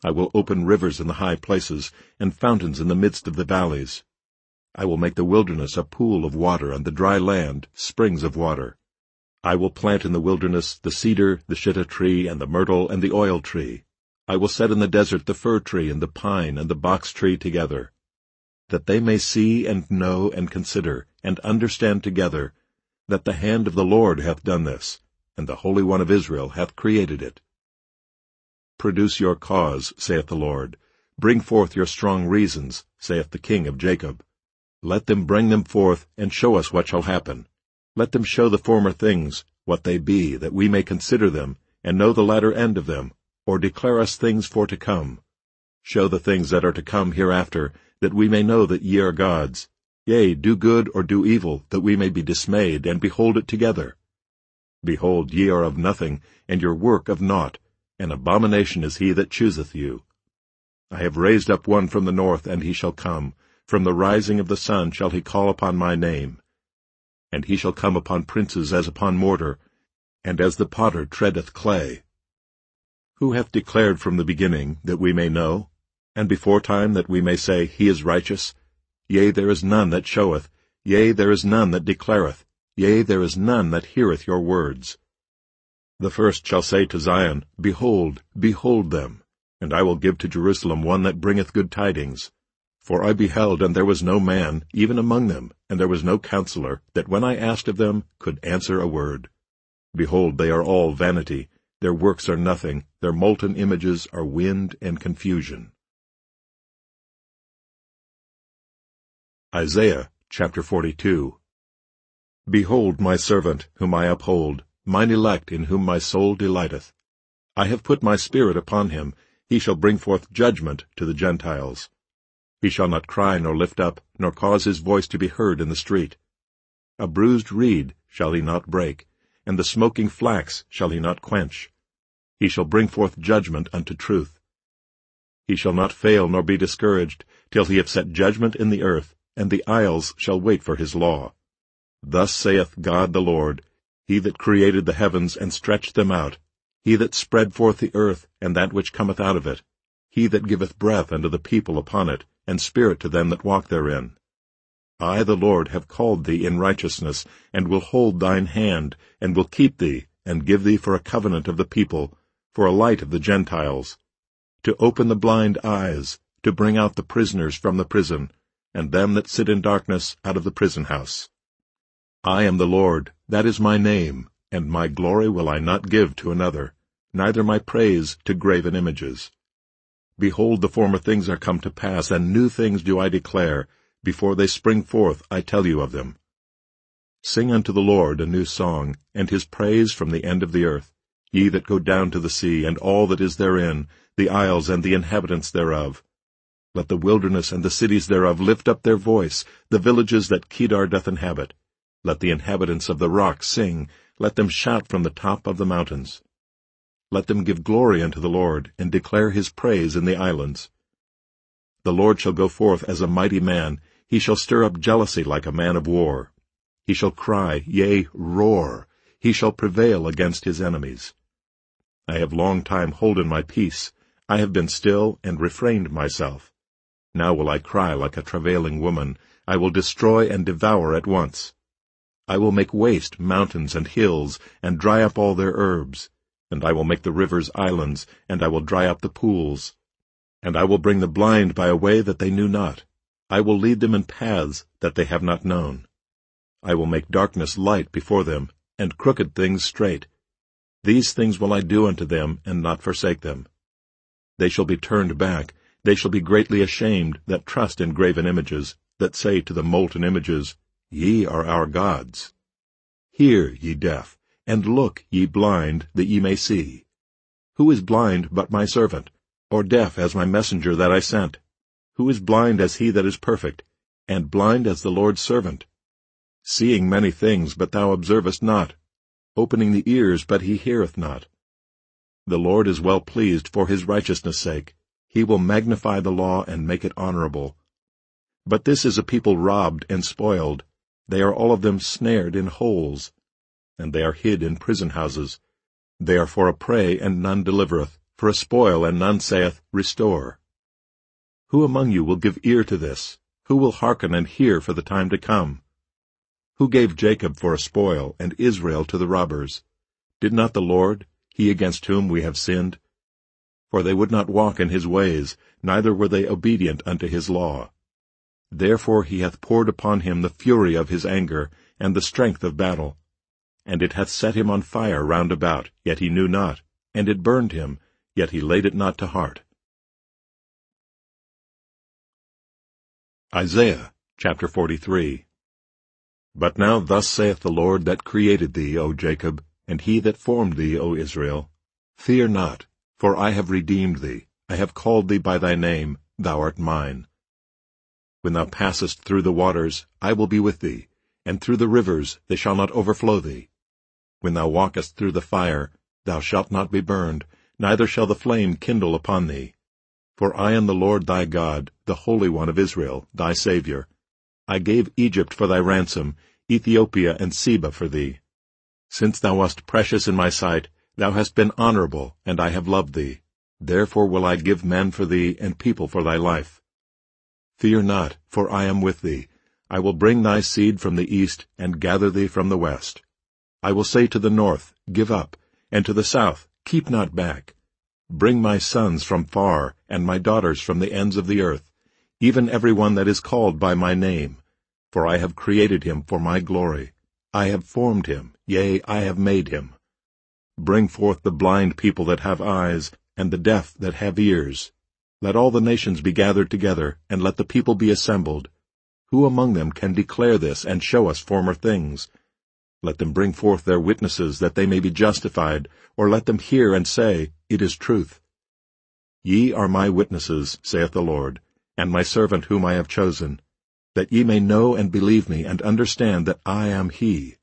I will open rivers in the high places, and fountains in the midst of the valleys. I will make the wilderness a pool of water, and the dry land springs of water. I will plant in the wilderness the cedar, the shittah tree, and the myrtle, and the oil tree. I will set in the desert the fir tree, and the pine, and the box tree together, that they may see and know and consider, and understand together, that the hand of the Lord hath done this, and the Holy One of Israel hath created it. Produce your cause, saith the Lord. Bring forth your strong reasons, saith the King of Jacob. Let them bring them forth, and show us what shall happen. Let them show the former things, what they be, that we may consider them, and know the latter end of them, or declare us things for to come. Show the things that are to come hereafter, that we may know that ye are gods. Yea, do good or do evil, that we may be dismayed, and behold it together. Behold, ye are of nothing, and your work of naught. An abomination is he that chooseth you. I have raised up one from the north, and he shall come. From the rising of the sun shall he call upon my name. And he shall come upon princes as upon mortar, and as the potter treadeth clay. Who hath declared from the beginning, that we may know? And before time, that we may say, He is righteous? Yea, there is none that showeth, yea, there is none that declareth, yea, there is none that heareth your words. The first shall say to Zion, Behold, behold them, and I will give to Jerusalem one that bringeth good tidings. For I beheld, and there was no man, even among them, and there was no counselor, that when I asked of them, could answer a word. Behold, they are all vanity, their works are nothing, their molten images are wind and confusion. Isaiah chapter 42. Behold my servant, whom I uphold, mine elect, in whom my soul delighteth. I have put my spirit upon him, he shall bring forth judgment to the Gentiles. He shall not cry nor lift up, nor cause his voice to be heard in the street. A bruised reed shall he not break, and the smoking flax shall he not quench. He shall bring forth judgment unto truth. He shall not fail nor be discouraged, till he have set judgment in the earth, and the isles shall wait for his law. Thus saith God the Lord, He that created the heavens and stretched them out, He that spread forth the earth, and that which cometh out of it, He that giveth breath unto the people upon it, and spirit to them that walk therein. I, the Lord, have called thee in righteousness, and will hold thine hand, and will keep thee, and give thee for a covenant of the people, for a light of the Gentiles, to open the blind eyes, to bring out the prisoners from the prison, and them that sit in darkness out of the prison house. I am the Lord, that is my name, and my glory will I not give to another, neither my praise to graven images. Behold, the former things are come to pass, and new things do I declare. Before they spring forth I tell you of them. Sing unto the Lord a new song, and his praise from the end of the earth, ye that go down to the sea, and all that is therein, the isles and the inhabitants thereof. Let the wilderness and the cities thereof lift up their voice, the villages that Kedar doth inhabit. Let the inhabitants of the rock sing, let them shout from the top of the mountains. Let them give glory unto the Lord, and declare his praise in the islands. The Lord shall go forth as a mighty man, he shall stir up jealousy like a man of war. He shall cry, yea, roar, he shall prevail against his enemies. I have long time holden my peace, I have been still and refrained myself. Now will I cry like a travailing woman, I will destroy and devour at once. I will make waste mountains and hills, and dry up all their herbs. And I will make the rivers islands, and I will dry up the pools. And I will bring the blind by a way that they knew not. I will lead them in paths that they have not known. I will make darkness light before them, and crooked things straight. These things will I do unto them, and not forsake them. They shall be turned back, they shall be greatly ashamed that trust in graven images, that say to the molten images, Ye are our gods. Hear, ye deaf, and look, ye blind, that ye may see. Who is blind but my servant, or deaf as my messenger that I sent? Who is blind as he that is perfect, and blind as the Lord's servant? Seeing many things, but thou observest not, opening the ears, but he heareth not. The Lord is well pleased for his righteousness' sake. He will magnify the law and make it honorable. But this is a people robbed and spoiled. They are all of them snared in holes, and they are hid in prison houses. They are for a prey, and none delivereth, for a spoil, and none saith, Restore. Who among you will give ear to this? Who will hearken and hear for the time to come? Who gave Jacob for a spoil, and Israel to the robbers? Did not the Lord, he against whom we have sinned? For they would not walk in his ways, neither were they obedient unto his law. Therefore he hath poured upon him the fury of his anger, and the strength of battle. And it hath set him on fire round about, yet he knew not, and it burned him, yet he laid it not to heart. Isaiah chapter 43. But now thus saith the Lord that created thee, O Jacob, and he that formed thee, O Israel, Fear not, for I have redeemed thee, I have called thee by thy name, thou art mine. When thou passest through the waters, I will be with thee, and through the rivers, they shall not overflow thee. When thou walkest through the fire, thou shalt not be burned, neither shall the flame kindle upon thee. For I am the Lord thy God, the Holy One of Israel, thy Saviour. I gave Egypt for thy ransom, Ethiopia and Seba for thee. Since thou wast precious in my sight, thou hast been honorable, and I have loved thee. Therefore will I give men for thee, and people for thy life. Fear not, for I am with thee. I will bring thy seed from the east, and gather thee from the west. I will say to the north, Give up, and to the south, Keep not back. Bring my sons from far, and my daughters from the ends of the earth, even every one that is called by my name. For I have created him for my glory. I have formed him, yea, I have made him. Bring forth the blind people that have eyes, and the deaf that have ears. Let all the nations be gathered together, and let the people be assembled. Who among them can declare this, and show us former things? Let them bring forth their witnesses, that they may be justified, or let them hear and say, It is truth. Ye are my witnesses, saith the Lord, and my servant whom I have chosen, that ye may know and believe me, and understand that I am he.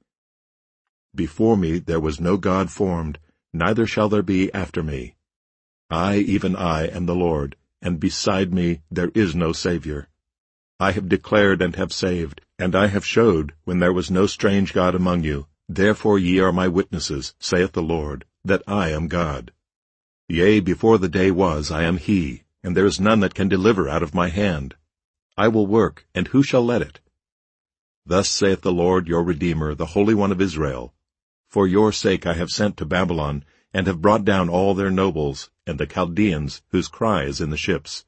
Before me there was no God formed, neither shall there be after me. I, even I, am the Lord, and beside me there is no Savior. I have declared and have saved, and I have showed, when there was no strange God among you. Therefore ye are my witnesses, saith the Lord, that I am God. Yea, before the day was, I am he, and there is none that can deliver out of my hand. I will work, and who shall let it? Thus saith the Lord your Redeemer, the Holy One of Israel. For your sake I have sent to Babylon, and have brought down all their nobles, and the Chaldeans, whose cry is in the ships.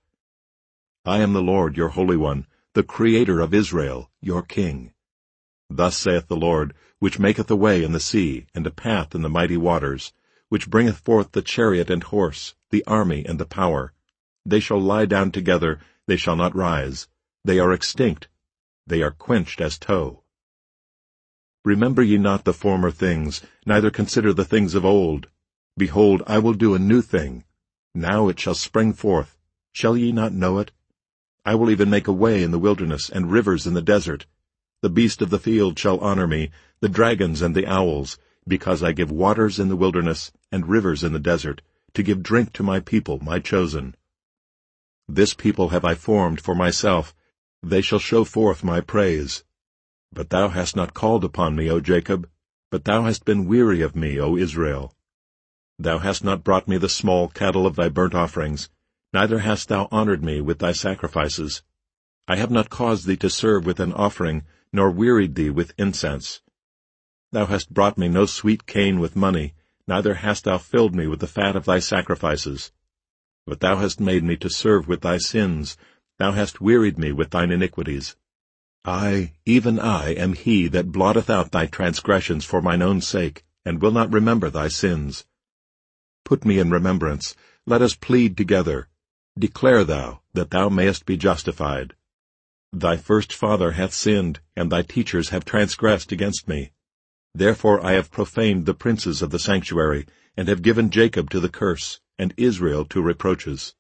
I am the Lord your Holy One, the Creator of Israel, your King. Thus saith the Lord, which maketh a way in the sea, and a path in the mighty waters, which bringeth forth the chariot and horse, the army and the power. They shall lie down together, they shall not rise. They are extinct, they are quenched as tow. Remember ye not the former things, neither consider the things of old. Behold, I will do a new thing. Now it shall spring forth. Shall ye not know it? I will even make a way in the wilderness, and rivers in the desert. The beast of the field shall honor me, the dragons and the owls, because I give waters in the wilderness, and rivers in the desert, to give drink to my people, my chosen. This people have I formed for myself. They shall show forth my praise. But thou hast not called upon me, O Jacob, but thou hast been weary of me, O Israel. Thou hast not brought me the small cattle of thy burnt offerings, neither hast thou honored me with thy sacrifices. I have not caused thee to serve with an offering, nor wearied thee with incense. Thou hast brought me no sweet cane with money, neither hast thou filled me with the fat of thy sacrifices. But thou hast made me to serve with thy sins, thou hast wearied me with thine iniquities. I, even I, am he that blotteth out thy transgressions for mine own sake, and will not remember thy sins. Put me in remembrance, let us plead together. Declare thou, that thou mayest be justified. Thy first father hath sinned, and thy teachers have transgressed against me. Therefore I have profaned the princes of the sanctuary, and have given Jacob to the curse, and Israel to reproaches.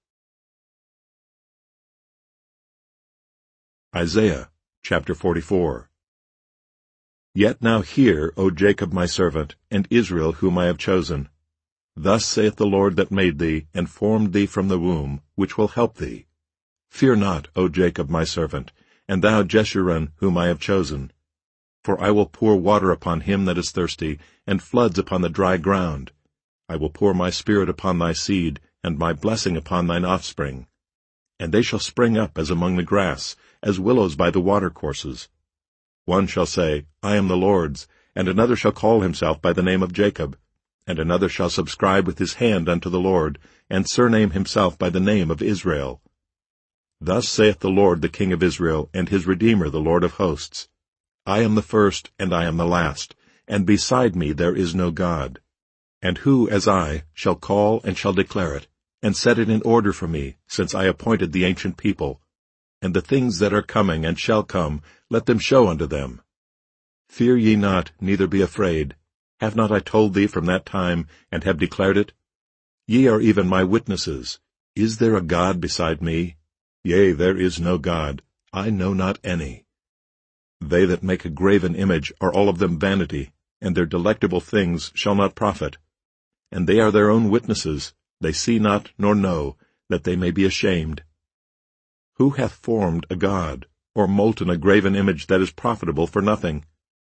Isaiah chapter 44. Yet now hear, O Jacob my servant, and Israel whom I have chosen. Thus saith the Lord that made thee, and formed thee from the womb, which will help thee. Fear not, O Jacob my servant, and thou Jeshurun whom I have chosen. For I will pour water upon him that is thirsty, and floods upon the dry ground. I will pour my spirit upon thy seed, and my blessing upon thine offspring. And they shall spring up as among the grass, as willows by the watercourses. One shall say, I am the Lord's, and another shall call himself by the name of Jacob, and another shall subscribe with his hand unto the Lord, and surname himself by the name of Israel. Thus saith the Lord, the King of Israel, and his Redeemer, the Lord of hosts, I am the first, and I am the last, and beside me there is no God. And who, as I, shall call and shall declare it, and set it in order for me, since I appointed the ancient people? And the things that are coming and shall come, let them show unto them. Fear ye not, neither be afraid. Have not I told thee from that time, and have declared it? Ye are even my witnesses. Is there a God beside me? Yea, there is no God. I know not any. They that make a graven image are all of them vanity, and their delectable things shall not profit. And they are their own witnesses. They see not nor know, that they may be ashamed. Who hath formed a god, or molten a graven image that is profitable for nothing?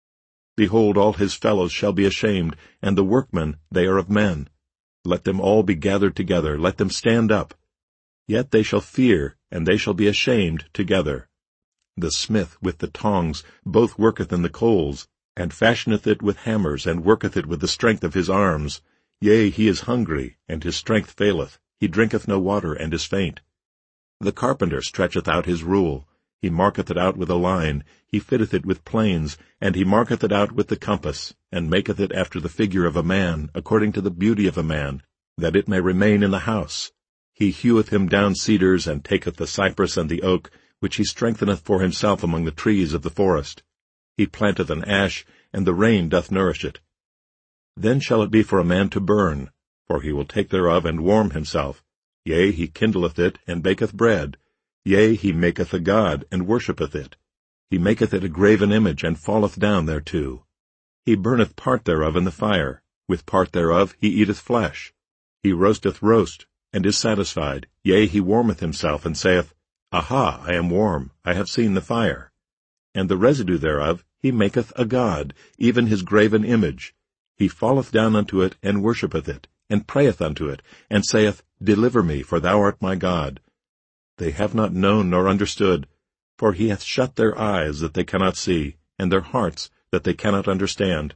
Behold, all his fellows shall be ashamed, and the workmen, they are of men. Let them all be gathered together, let them stand up. Yet they shall fear, and they shall be ashamed together. The smith with the tongs both worketh in the coals, and fashioneth it with hammers, and worketh it with the strength of his arms. Yea, he is hungry, and his strength faileth. He drinketh no water, and is faint. The carpenter stretcheth out his rule. He marketh it out with a line. He fitteth it with planes, and he marketh it out with the compass, and maketh it after the figure of a man, according to the beauty of a man, that it may remain in the house. He heweth him down cedars, and taketh the cypress and the oak, which he strengtheneth for himself among the trees of the forest. He planteth an ash, and the rain doth nourish it. Then shall it be for a man to burn, for he will take thereof and warm himself. Yea, he kindleth it, and baketh bread. Yea, he maketh a god, and worshippeth it. He maketh it a graven image, and falleth down thereto. He burneth part thereof in the fire. With part thereof he eateth flesh. He roasteth roast, and is satisfied. Yea, he warmeth himself, and saith, Aha, I am warm, I have seen the fire. And the residue thereof he maketh a god, even his graven image. He falleth down unto it, and worshippeth it, and prayeth unto it, and saith, Deliver me, for thou art my God. They have not known nor understood, for he hath shut their eyes that they cannot see, and their hearts that they cannot understand.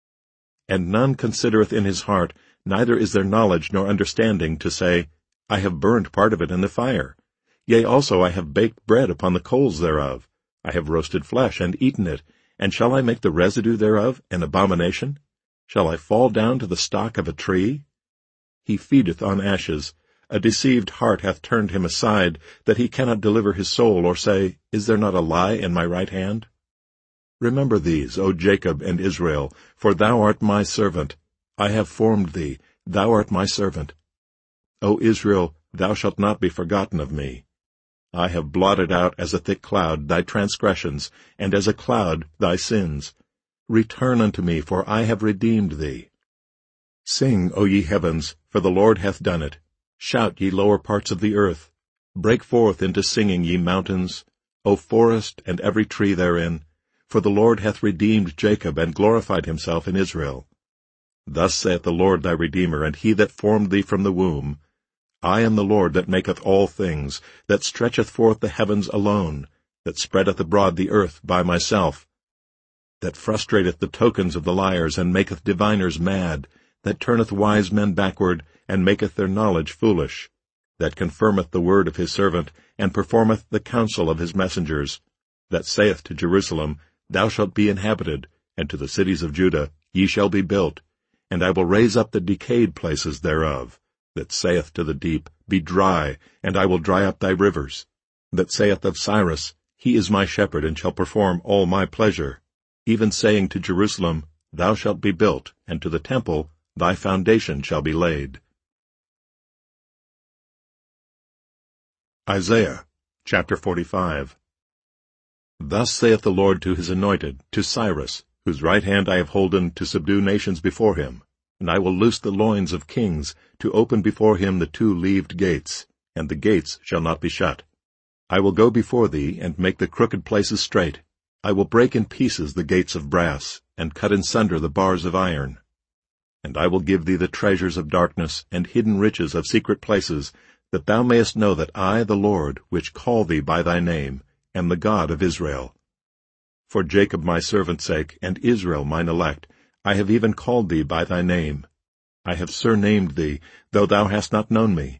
And none considereth in his heart, neither is there knowledge nor understanding, to say, I have burned part of it in the fire. Yea, also I have baked bread upon the coals thereof. I have roasted flesh, and eaten it, and shall I make the residue thereof an abomination? Shall I fall down to the stock of a tree? He feedeth on ashes. A deceived heart hath turned him aside, that he cannot deliver his soul, or say, Is there not a lie in my right hand? Remember these, O Jacob and Israel, for thou art my servant. I have formed thee, thou art my servant. O Israel, thou shalt not be forgotten of me. I have blotted out as a thick cloud thy transgressions, and as a cloud thy sins. Return unto me, for I have redeemed thee. Sing, O ye heavens, for the Lord hath done it. Shout, ye lower parts of the earth. Break forth into singing, ye mountains, O forest, and every tree therein. For the Lord hath redeemed Jacob, and glorified himself in Israel. Thus saith the Lord thy Redeemer, and he that formed thee from the womb, I am the Lord that maketh all things, that stretcheth forth the heavens alone, that spreadeth abroad the earth by myself, that frustrateth the tokens of the liars, and maketh diviners mad, that turneth wise men backward, and maketh their knowledge foolish, that confirmeth the word of his servant, and performeth the counsel of his messengers, that saith to Jerusalem, Thou shalt be inhabited, and to the cities of Judah, Ye shall be built, and I will raise up the decayed places thereof, that saith to the deep, Be dry, and I will dry up thy rivers, that saith of Cyrus, He is my shepherd, and shall perform all my pleasure, even saying to Jerusalem, Thou shalt be built, and to the temple, Thy foundation shall be laid. Isaiah chapter 45. Thus saith the Lord to his anointed, to Cyrus, whose right hand I have holden to subdue nations before him, and I will loose the loins of kings, to open before him the two-leaved gates, and the gates shall not be shut. I will go before thee, and make the crooked places straight. I will break in pieces the gates of brass, and cut in sunder the bars of iron. And I will give thee the treasures of darkness, and hidden riches of secret places, that thou mayest know that I, the Lord, which call thee by thy name, am the God of Israel. For Jacob my servant's sake, and Israel mine elect, I have even called thee by thy name. I have surnamed thee, though thou hast not known me.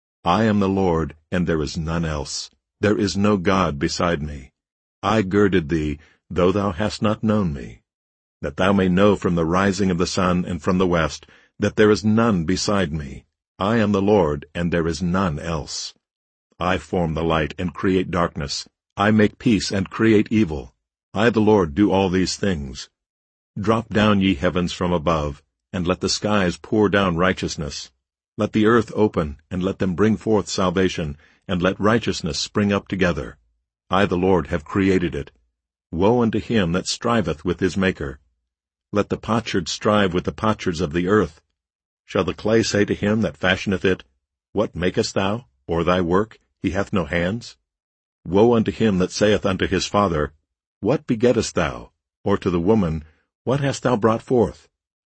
I am the Lord, and there is none else. There is no God beside me. I girded thee, though thou hast not known me, that thou may know from the rising of the sun and from the west, that there is none beside me. I am the Lord, and there is none else. I form the light and create darkness. I make peace and create evil. I, the Lord, do all these things. Drop down, ye heavens, from above, and let the skies pour down righteousness. Let the earth open, and let them bring forth salvation, and let righteousness spring up together. I, the Lord, have created it. Woe unto him that striveth with his Maker. Let the potsherd strive with the potsherds of the earth. Shall the clay say to him that fashioneth it, What makest thou? Or thy work, he hath no hands? Woe unto him that saith unto his father, What begettest thou? Or to the woman, What hast thou brought forth?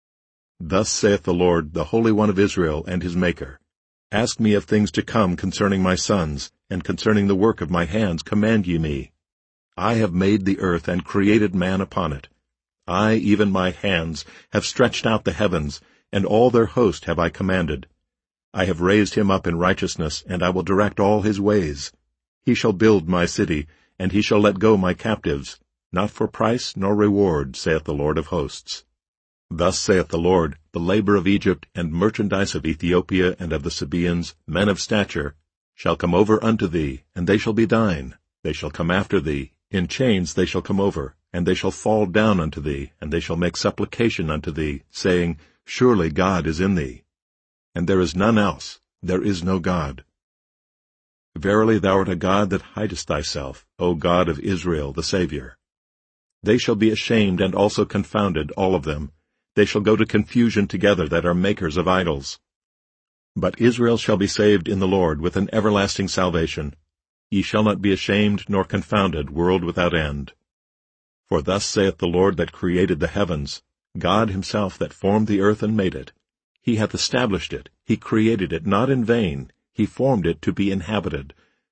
Thus saith the Lord, the Holy One of Israel, and his Maker. Ask me of things to come concerning my sons, and concerning the work of my hands command ye me. I have made the earth and created man upon it. I, even my hands, have stretched out the heavens, and all their host have I commanded. I have raised him up in righteousness, and I will direct all his ways. He shall build my city, and he shall let go my captives, not for price nor reward, saith the Lord of hosts. Thus saith the Lord, the labor of Egypt, and merchandise of Ethiopia and of the Sabaeans, men of stature, shall come over unto thee, and they shall be thine. They shall come after thee, in chains they shall come over, and they shall fall down unto thee, and they shall make supplication unto thee, saying, Surely God is in thee. And there is none else, there is no God. Verily thou art a God that hidest thyself, O God of Israel the Saviour. They shall be ashamed and also confounded, all of them. They shall go to confusion together that are makers of idols. But Israel shall be saved in the Lord with an everlasting salvation. Ye shall not be ashamed nor confounded, world without end. For thus saith the Lord that created the heavens, God himself that formed the earth and made it. He hath established it, he created it not in vain, he formed it to be inhabited.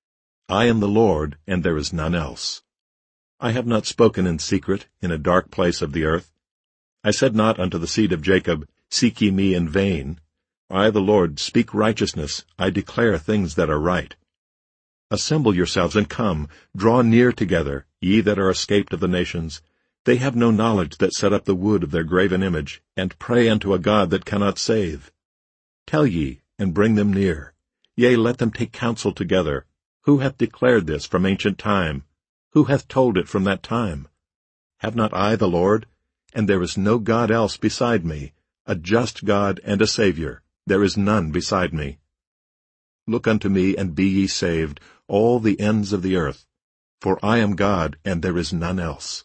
I am the Lord, and there is none else. I have not spoken in secret, in a dark place of the earth. I said not unto the seed of Jacob, Seek ye me in vain. I, the Lord, speak righteousness, I declare things that are right. Assemble yourselves and come, draw near together, ye that are escaped of the nations. They have no knowledge that set up the wood of their graven image, and pray unto a God that cannot save. Tell ye, and bring them near. Yea, let them take counsel together. Who hath declared this from ancient time? Who hath told it from that time? Have not I the Lord? And there is no God else beside me, a just God and a Saviour. There is none beside me. Look unto me, and be ye saved, all the ends of the earth. For I am God, and there is none else.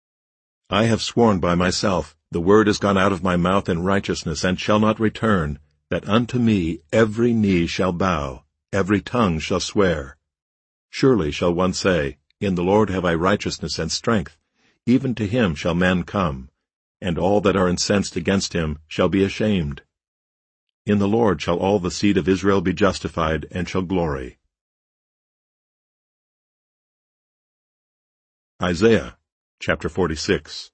I have sworn by myself, the word is gone out of my mouth in righteousness, and shall not return, that unto me every knee shall bow, every tongue shall swear. Surely shall one say, In the Lord have I righteousness and strength. Even to him shall men come, and all that are incensed against him shall be ashamed. In the Lord shall all the seed of Israel be justified, and shall glory. Isaiah chapter 46.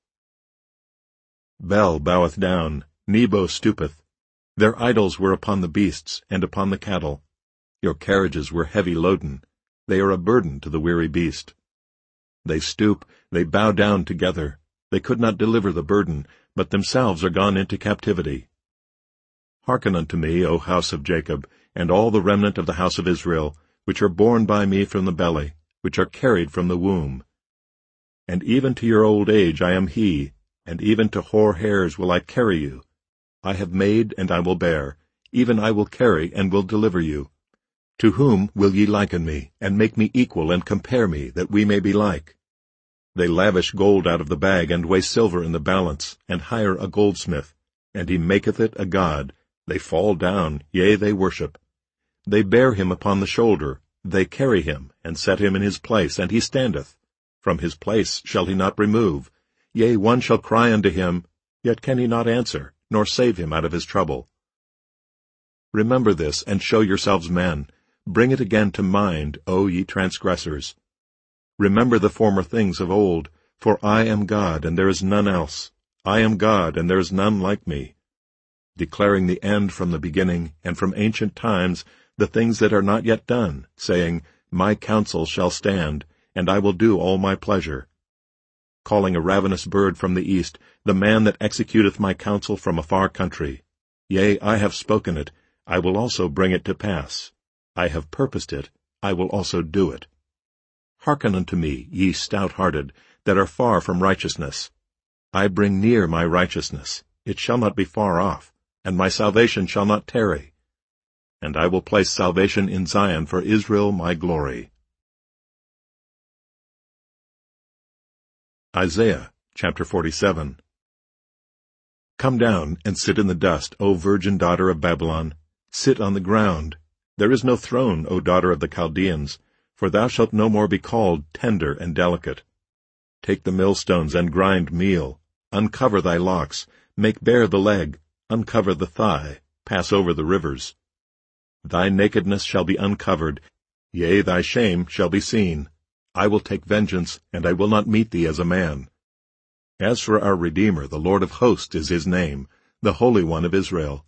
Bel boweth down, Nebo stoopeth. Their idols were upon the beasts, and upon the cattle. Your carriages were heavy loaden. They are a burden to the weary beast. They stoop, they bow down together. They could not deliver the burden, but themselves are gone into captivity. Hearken unto me, O house of Jacob, and all the remnant of the house of Israel, which are born by me from the belly, which are carried from the womb. And even to your old age I am he, and even to hoar hairs will I carry you. I have made, and I will bear, even I will carry, and will deliver you. To whom will ye liken me, and make me equal, and compare me, that we may be like? They lavish gold out of the bag, and weigh silver in the balance, and hire a goldsmith, and he maketh it a god. They fall down, yea, they worship. They bear him upon the shoulder, they carry him, and set him in his place, and he standeth. From his place shall he not remove. Yea, one shall cry unto him, yet can he not answer, nor save him out of his trouble. Remember this, and show yourselves men. Bring it again to mind, O ye transgressors. Remember the former things of old, for I am God, and there is none else. I am God, and there is none like me, declaring the end from the beginning, and from ancient times the things that are not yet done, saying, My counsel shall stand, and I will do all my pleasure. Calling a ravenous bird from the east, the man that executeth my counsel from a far country. Yea, I have spoken it, I will also bring it to pass. I have purposed it, I will also do it. Hearken unto me, ye stout-hearted, that are far from righteousness. I bring near my righteousness, it shall not be far off, and my salvation shall not tarry. And I will place salvation in Zion for Israel my glory. Isaiah chapter 47. Come down and sit in the dust, O virgin daughter of Babylon. Sit on the ground. There is no throne, O daughter of the Chaldeans, for thou shalt no more be called tender and delicate. Take the millstones and grind meal. Uncover thy locks. Make bare the leg. Uncover the thigh. Pass over the rivers. Thy nakedness shall be uncovered. Yea, thy shame shall be seen. I will take vengeance, and I will not meet thee as a man. As for our Redeemer, the Lord of hosts is his name, the Holy One of Israel.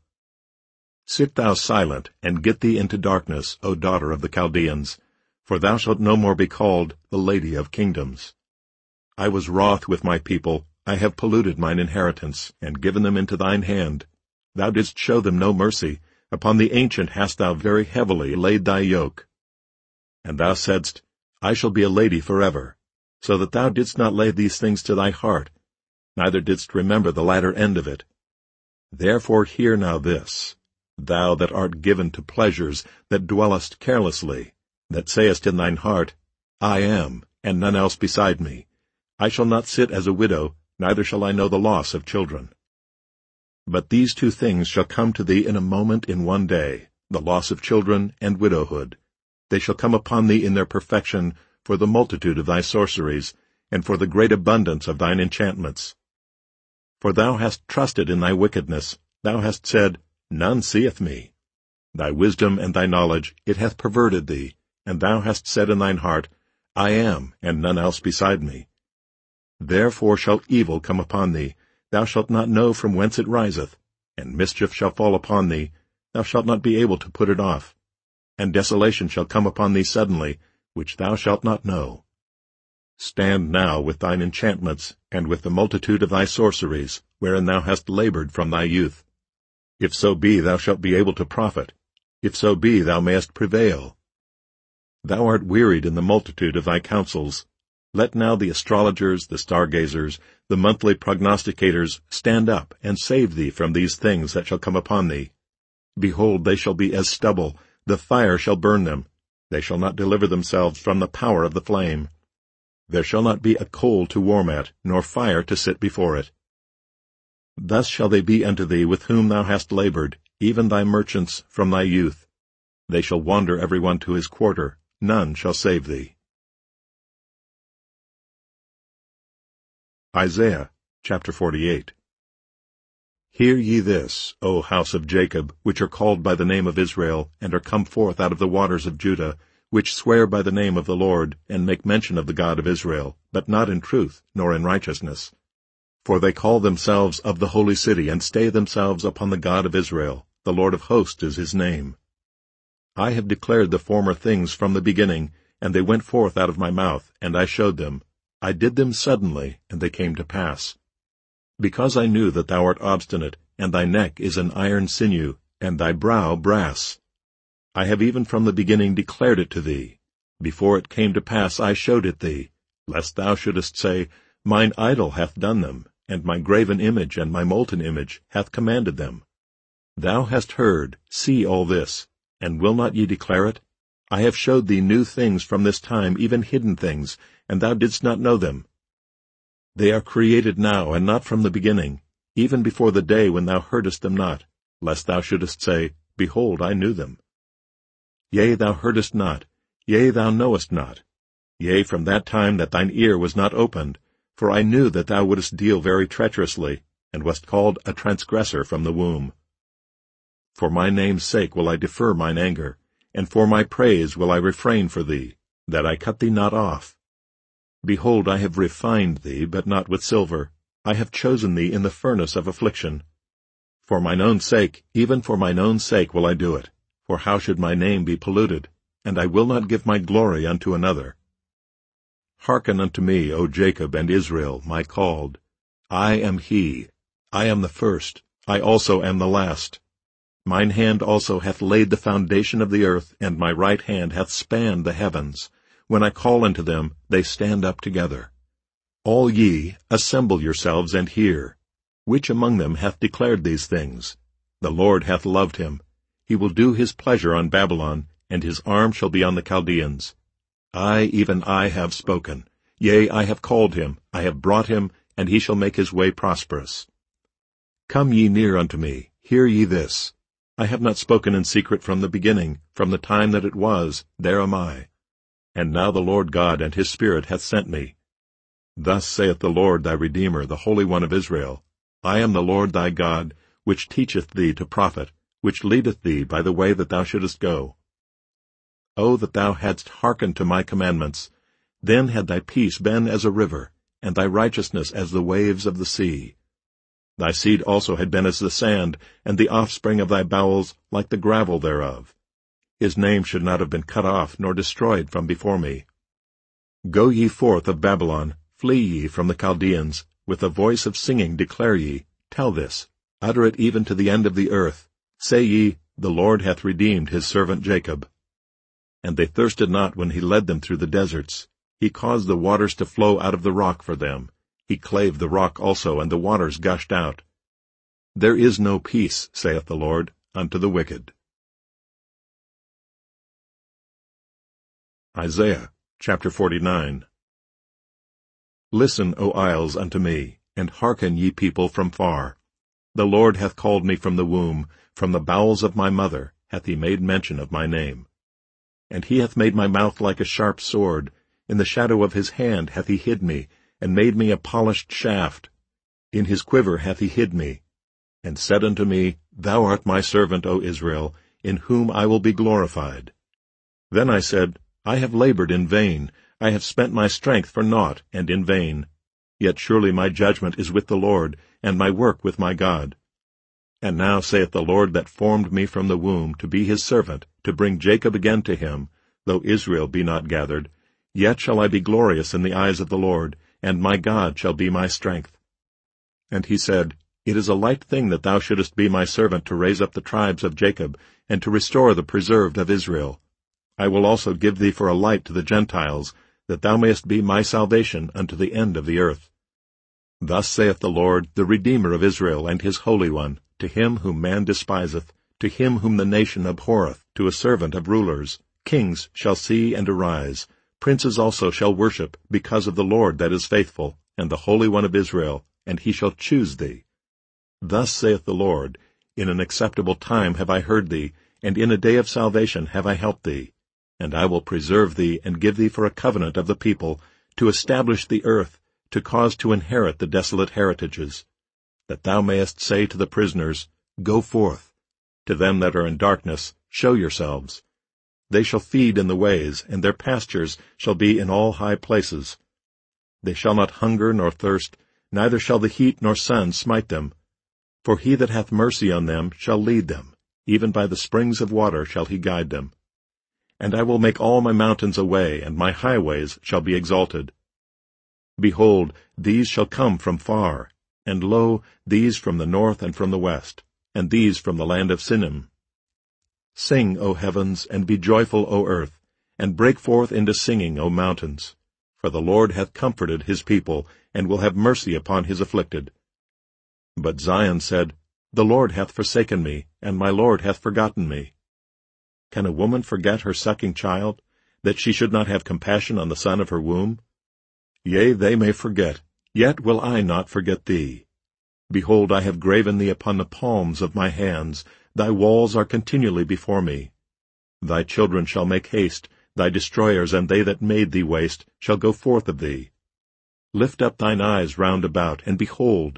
Sit thou silent, and get thee into darkness, O daughter of the Chaldeans, for thou shalt no more be called the Lady of Kingdoms. I was wroth with my people, I have polluted mine inheritance, and given them into thine hand. Thou didst show them no mercy, upon the ancient hast thou very heavily laid thy yoke. And thou saidst, I shall be a lady forever, so that thou didst not lay these things to thy heart, neither didst remember the latter end of it. Therefore hear now this, thou that art given to pleasures, that dwellest carelessly, that sayest in thine heart, I am, and none else beside me. I shall not sit as a widow, neither shall I know the loss of children. But these two things shall come to thee in a moment in one day, the loss of children and widowhood. They shall come upon thee in their perfection, for the multitude of thy sorceries, and for the great abundance of thine enchantments. For thou hast trusted in thy wickedness, thou hast said, None seeth me. Thy wisdom and thy knowledge, it hath perverted thee, and thou hast said in thine heart, I am, and none else beside me. Therefore shall evil come upon thee, thou shalt not know from whence it riseth, and mischief shall fall upon thee, thou shalt not be able to put it off. And desolation shall come upon thee suddenly, which thou shalt not know. Stand now with thine enchantments, and with the multitude of thy sorceries, wherein thou hast labored from thy youth. If so be thou shalt be able to profit, if so be thou mayest prevail. Thou art wearied in the multitude of thy counsels. Let now the astrologers, the stargazers, the monthly prognosticators stand up and save thee from these things that shall come upon thee. Behold, they shall be as stubble, the fire shall burn them. They shall not deliver themselves from the power of the flame. There shall not be a coal to warm at, nor fire to sit before it. Thus shall they be unto thee with whom thou hast labored, even thy merchants from thy youth. They shall wander every one to his quarter, none shall save thee. Isaiah chapter 48. Hear ye this, O house of Jacob, which are called by the name of Israel, and are come forth out of the waters of Judah, which swear by the name of the Lord, and make mention of the God of Israel, but not in truth, nor in righteousness. For they call themselves of the holy city, and stay themselves upon the God of Israel. The Lord of hosts is his name. I have declared the former things from the beginning, and they went forth out of my mouth, and I showed them. I did them suddenly, and they came to pass. Because I knew that thou art obstinate, and thy neck is an iron sinew, and thy brow brass. I have even from the beginning declared it to thee. Before it came to pass I showed it thee, lest thou shouldest say, Mine idol hath done them, and my graven image and my molten image hath commanded them. Thou hast heard, see all this, and will not ye declare it? I have showed thee new things from this time, even hidden things, and thou didst not know them. They are created now, and not from the beginning, even before the day when thou heardest them not, lest thou shouldest say, Behold, I knew them. Yea, thou heardest not, yea, thou knowest not, yea, from that time that thine ear was not opened, for I knew that thou wouldest deal very treacherously, and wast called a transgressor from the womb. For my name's sake will I defer mine anger, and for my praise will I refrain for thee, that I cut thee not off. Behold, I have refined thee, but not with silver. I have chosen thee in the furnace of affliction. For mine own sake, even for mine own sake will I do it, for how should my name be polluted? And I will not give my glory unto another. Hearken unto me, O Jacob and Israel, my called. I am he. I am the first. I also am the last. Mine hand also hath laid the foundation of the earth, and my right hand hath spanned the heavens. When I call unto them, they stand up together. All ye, assemble yourselves and hear. Which among them hath declared these things? The Lord hath loved him. He will do his pleasure on Babylon, and his arm shall be on the Chaldeans. I, even I, have spoken. Yea, I have called him, I have brought him, and he shall make his way prosperous. Come ye near unto me, hear ye this. I have not spoken in secret from the beginning, from the time that it was, there am I. And now the Lord God and his Spirit hath sent me. Thus saith the Lord thy Redeemer, the Holy One of Israel, I am the Lord thy God, which teacheth thee to profit, which leadeth thee by the way that thou shouldest go. O that thou hadst hearkened to my commandments, then had thy peace been as a river, and thy righteousness as the waves of the sea. Thy seed also had been as the sand, and the offspring of thy bowels like the gravel thereof. His name should not have been cut off nor destroyed from before me. Go ye forth of Babylon, flee ye from the Chaldeans, with a voice of singing declare ye, tell this, utter it even to the end of the earth. Say ye, the Lord hath redeemed his servant Jacob. And they thirsted not when he led them through the deserts. He caused the waters to flow out of the rock for them. He clave the rock also, and the waters gushed out. There is no peace, saith the Lord, unto the wicked. Isaiah chapter 49. Listen, O isles, unto me, and hearken, ye people from far. The Lord hath called me from the womb, from the bowels of my mother hath he made mention of my name. And he hath made my mouth like a sharp sword. In the shadow of his hand hath he hid me, and made me a polished shaft. In his quiver hath he hid me, and said unto me, Thou art my servant, O Israel, in whom I will be glorified. Then I said, I have labored in vain, I have spent my strength for naught and in vain. Yet surely my judgment is with the Lord, and my work with my God. And now saith the Lord that formed me from the womb to be his servant, to bring Jacob again to him, though Israel be not gathered, yet shall I be glorious in the eyes of the Lord, and my God shall be my strength. And he said, It is a light thing that thou shouldest be my servant to raise up the tribes of Jacob, and to restore the preserved of Israel. I will also give thee for a light to the Gentiles, that thou mayest be my salvation unto the end of the earth. Thus saith the Lord, the Redeemer of Israel, and his Holy One, to him whom man despiseth, to him whom the nation abhorreth, to a servant of rulers. Kings shall see and arise, princes also shall worship, because of the Lord that is faithful, and the Holy One of Israel, and he shall choose thee. Thus saith the Lord, In an acceptable time have I heard thee, and in a day of salvation have I helped thee. And I will preserve thee, and give thee for a covenant of the people, to establish the earth, to cause to inherit the desolate heritages. That thou mayest say to the prisoners, Go forth. To them that are in darkness, show yourselves. They shall feed in the ways, and their pastures shall be in all high places. They shall not hunger nor thirst, neither shall the heat nor sun smite them. For he that hath mercy on them shall lead them, even by the springs of water shall he guide them. And I will make all my mountains a way, and my highways shall be exalted. Behold, these shall come from far, and lo, these from the north and from the west, and these from the land of Sinim. Sing, O heavens, and be joyful, O earth, and break forth into singing, O mountains. For the Lord hath comforted his people, and will have mercy upon his afflicted. But Zion said, The Lord hath forsaken me, and my Lord hath forgotten me. Can a woman forget her sucking child, that she should not have compassion on the son of her womb? Yea, they may forget, yet will I not forget thee. Behold, I have graven thee upon the palms of my hands, thy walls are continually before me. Thy children shall make haste, thy destroyers and they that made thee waste shall go forth of thee. Lift up thine eyes round about, and behold,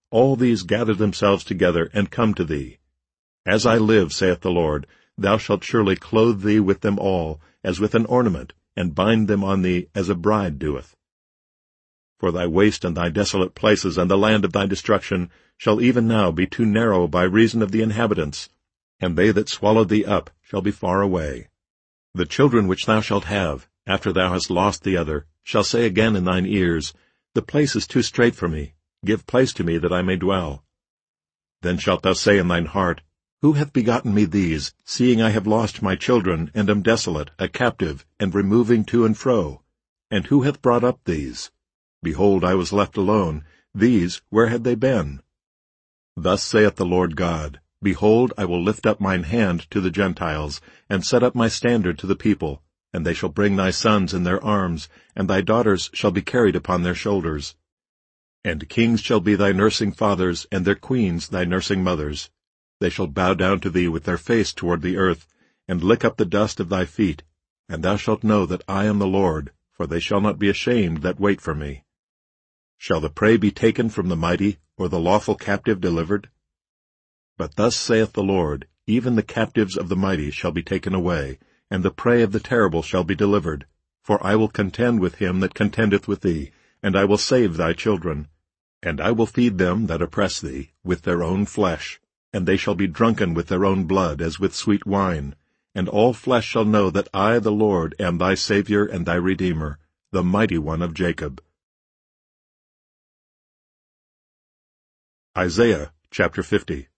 all these gather themselves together and come to thee. As I live, saith the Lord, thou shalt surely clothe thee with them all, as with an ornament, and bind them on thee as a bride doeth. For thy waste and thy desolate places and the land of thy destruction shall even now be too narrow by reason of the inhabitants, and they that swallowed thee up shall be far away. The children which thou shalt have, after thou hast lost the other, shall say again in thine ears, The place is too strait for me, give place to me that I may dwell. Then shalt thou say in thine heart, Who hath begotten me these, seeing I have lost my children, and am desolate, a captive, and removing to and fro? And who hath brought up these? Behold, I was left alone. These, where had they been? Thus saith the Lord God, Behold, I will lift up mine hand to the Gentiles, and set up my standard to the people, and they shall bring thy sons in their arms, and thy daughters shall be carried upon their shoulders. And kings shall be thy nursing fathers, and their queens thy nursing mothers. They shall bow down to thee with their face toward the earth, and lick up the dust of thy feet, and thou shalt know that I am the Lord, for they shall not be ashamed that wait for me. Shall the prey be taken from the mighty, or the lawful captive delivered? But thus saith the Lord, Even the captives of the mighty shall be taken away, and the prey of the terrible shall be delivered. For I will contend with him that contendeth with thee, and I will save thy children. And I will feed them that oppress thee with their own flesh, and they shall be drunken with their own blood as with sweet wine. And all flesh shall know that I, the Lord, am thy Savior and thy Redeemer, the Mighty One of Jacob. Isaiah chapter 50.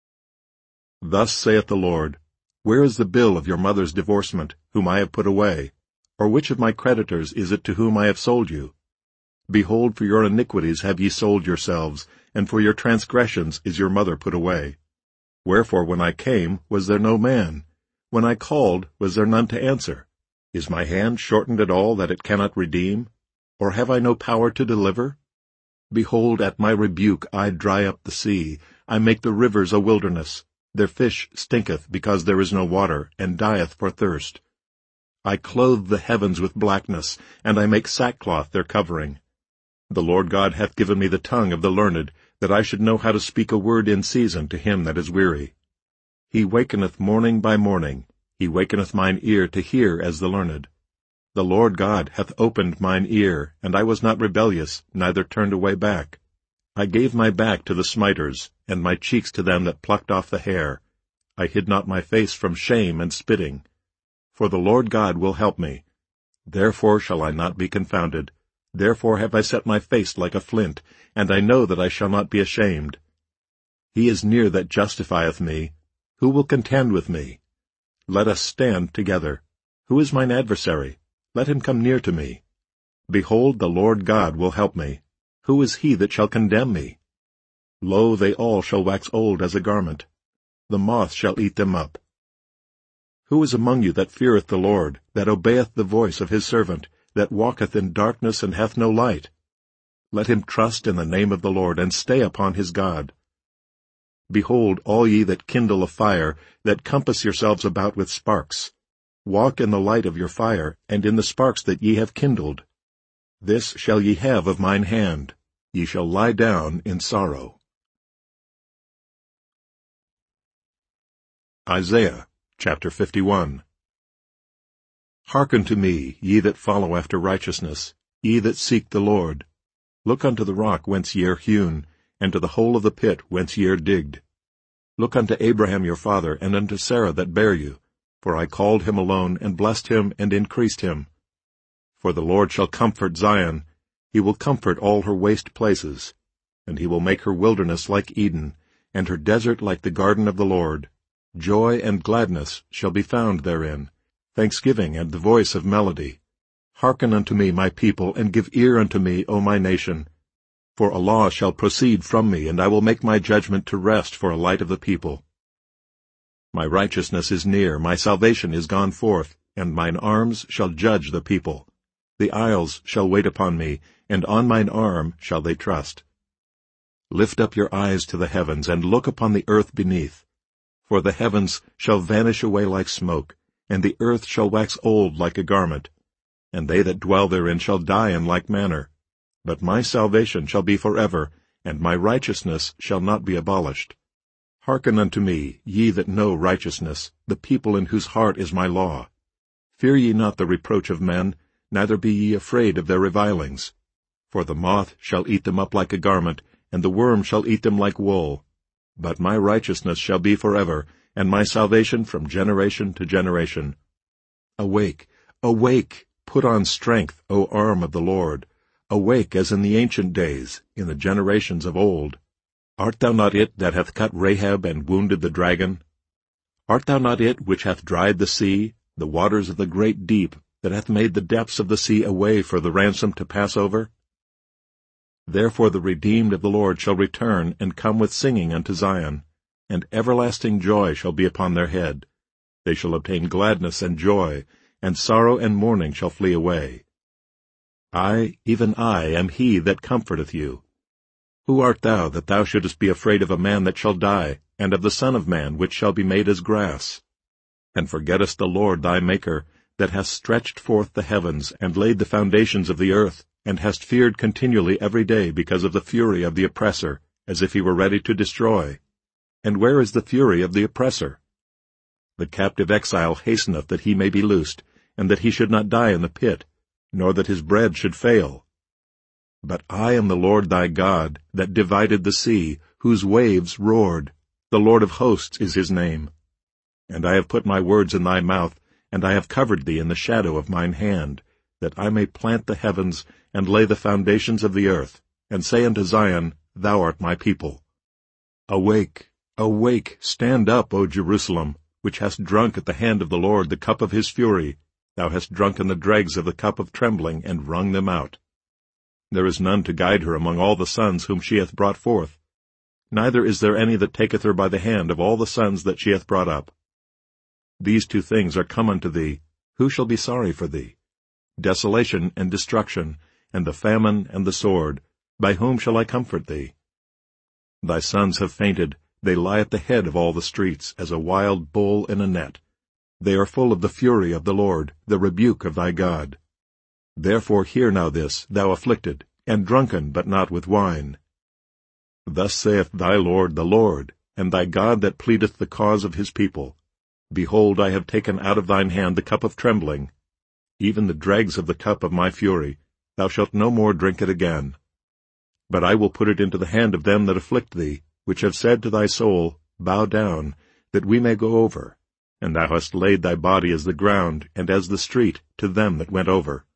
Thus saith the Lord, Where is the bill of your mother's divorcement, whom I have put away? Or which of my creditors is it to whom I have sold you? Behold, for your iniquities have ye sold yourselves, and for your transgressions is your mother put away. Wherefore when I came, was there no man? When I called, was there none to answer? Is my hand shortened at all that it cannot redeem? Or have I no power to deliver? Behold, at my rebuke I dry up the sea, I make the rivers a wilderness. Their fish stinketh because there is no water, and dieth for thirst. I clothe the heavens with blackness, and I make sackcloth their covering. The Lord God hath given me the tongue of the learned, that I should know how to speak a word in season to him that is weary. He wakeneth morning by morning, he wakeneth mine ear to hear as the learned. The Lord God hath opened mine ear, and I was not rebellious, neither turned away back. I gave my back to the smiters, and my cheeks to them that plucked off the hair. I hid not my face from shame and spitting. For the Lord God will help me. Therefore shall I not be confounded. Therefore have I set my face like a flint, and I know that I shall not be ashamed. He is near that justifieth me. Who will contend with me? Let us stand together. Who is mine adversary? Let him come near to me. Behold, the Lord God will help me. Who is he that shall condemn me? Lo, they all shall wax old as a garment. The moth shall eat them up. Who is among you that feareth the Lord, that obeyeth the voice of his servant, that walketh in darkness and hath no light? Let him trust in the name of the Lord, and stay upon his God. Behold, all ye that kindle a fire, that compass yourselves about with sparks. Walk in the light of your fire, and in the sparks that ye have kindled. This shall ye have of mine hand. Ye shall lie down in sorrow. Isaiah chapter 51. Hearken to me, ye that follow after righteousness, ye that seek the Lord. Look unto the rock whence ye are hewn, and to the hole of the pit whence ye are digged. Look unto Abraham your father, and unto Sarah that bare you. For I called him alone, and blessed him, and increased him. For the Lord shall comfort Zion, he will comfort all her waste places. And he will make her wilderness like Eden, and her desert like the garden of the Lord. Joy and gladness shall be found therein, thanksgiving and the voice of melody. Hearken unto me, my people, and give ear unto me, O my nation. For a law shall proceed from me, and I will make my judgment to rest for a light of the people. My righteousness is near, my salvation is gone forth, and mine arms shall judge the people. The isles shall wait upon me, and on mine arm shall they trust. Lift up your eyes to the heavens, and look upon the earth beneath. For the heavens shall vanish away like smoke, and the earth shall wax old like a garment. And they that dwell therein shall die in like manner. But my salvation shall be forever, and my righteousness shall not be abolished. Hearken unto me, ye that know righteousness, the people in whose heart is my law. Fear ye not the reproach of men, neither be ye afraid of their revilings. For the moth shall eat them up like a garment, and the worm shall eat them like wool. But my righteousness shall be forever, and my salvation from generation to generation. Awake, awake, put on strength, O arm of the Lord. Awake as in the ancient days, in the generations of old. Art thou not it that hath cut Rahab and wounded the dragon? Art thou not it which hath dried the sea, the waters of the great deep, that hath made the depths of the sea a way for the ransom to pass over? Therefore the redeemed of the Lord shall return and come with singing unto Zion, and everlasting joy shall be upon their head. They shall obtain gladness and joy, and sorrow and mourning shall flee away. I, even I, am he that comforteth you. Who art thou, that thou shouldest be afraid of a man that shall die, and of the Son of Man, which shall be made as grass? And forgettest the Lord thy Maker, that hast stretched forth the heavens, and laid the foundations of the earth, and hast feared continually every day because of the fury of the oppressor, as if he were ready to destroy. And where is the fury of the oppressor? The captive exile hasteneth that he may be loosed, and that he should not die in the pit, nor that his bread should fail. But I am the Lord thy God, that divided the sea, whose waves roared. The Lord of hosts is his name. And I have put my words in thy mouth, and I have covered thee in the shadow of mine hand, that I may plant the heavens, and lay the foundations of the earth, and say unto Zion, Thou art my people. Awake, awake, stand up, O Jerusalem, which hast drunk at the hand of the Lord the cup of his fury. Thou hast drunken the dregs of the cup of trembling, and wrung them out. There is none to guide her among all the sons whom she hath brought forth. Neither is there any that taketh her by the hand of all the sons that she hath brought up. These two things are come unto thee. Who shall be sorry for thee? Desolation and destruction, and the famine and the sword. By whom shall I comfort thee? Thy sons have fainted. They lie at the head of all the streets, as a wild bull in a net. They are full of the fury of the Lord, the rebuke of thy God. Therefore hear now this, thou afflicted, and drunken, but not with wine. Thus saith thy Lord the Lord, and thy God that pleadeth the cause of his people. Behold, I have taken out of thine hand the cup of trembling, even the dregs of the cup of my fury. Thou shalt no more drink it again. But I will put it into the hand of them that afflict thee, which have said to thy soul, Bow down, that we may go over. And thou hast laid thy body as the ground, and as the street, to them that went over.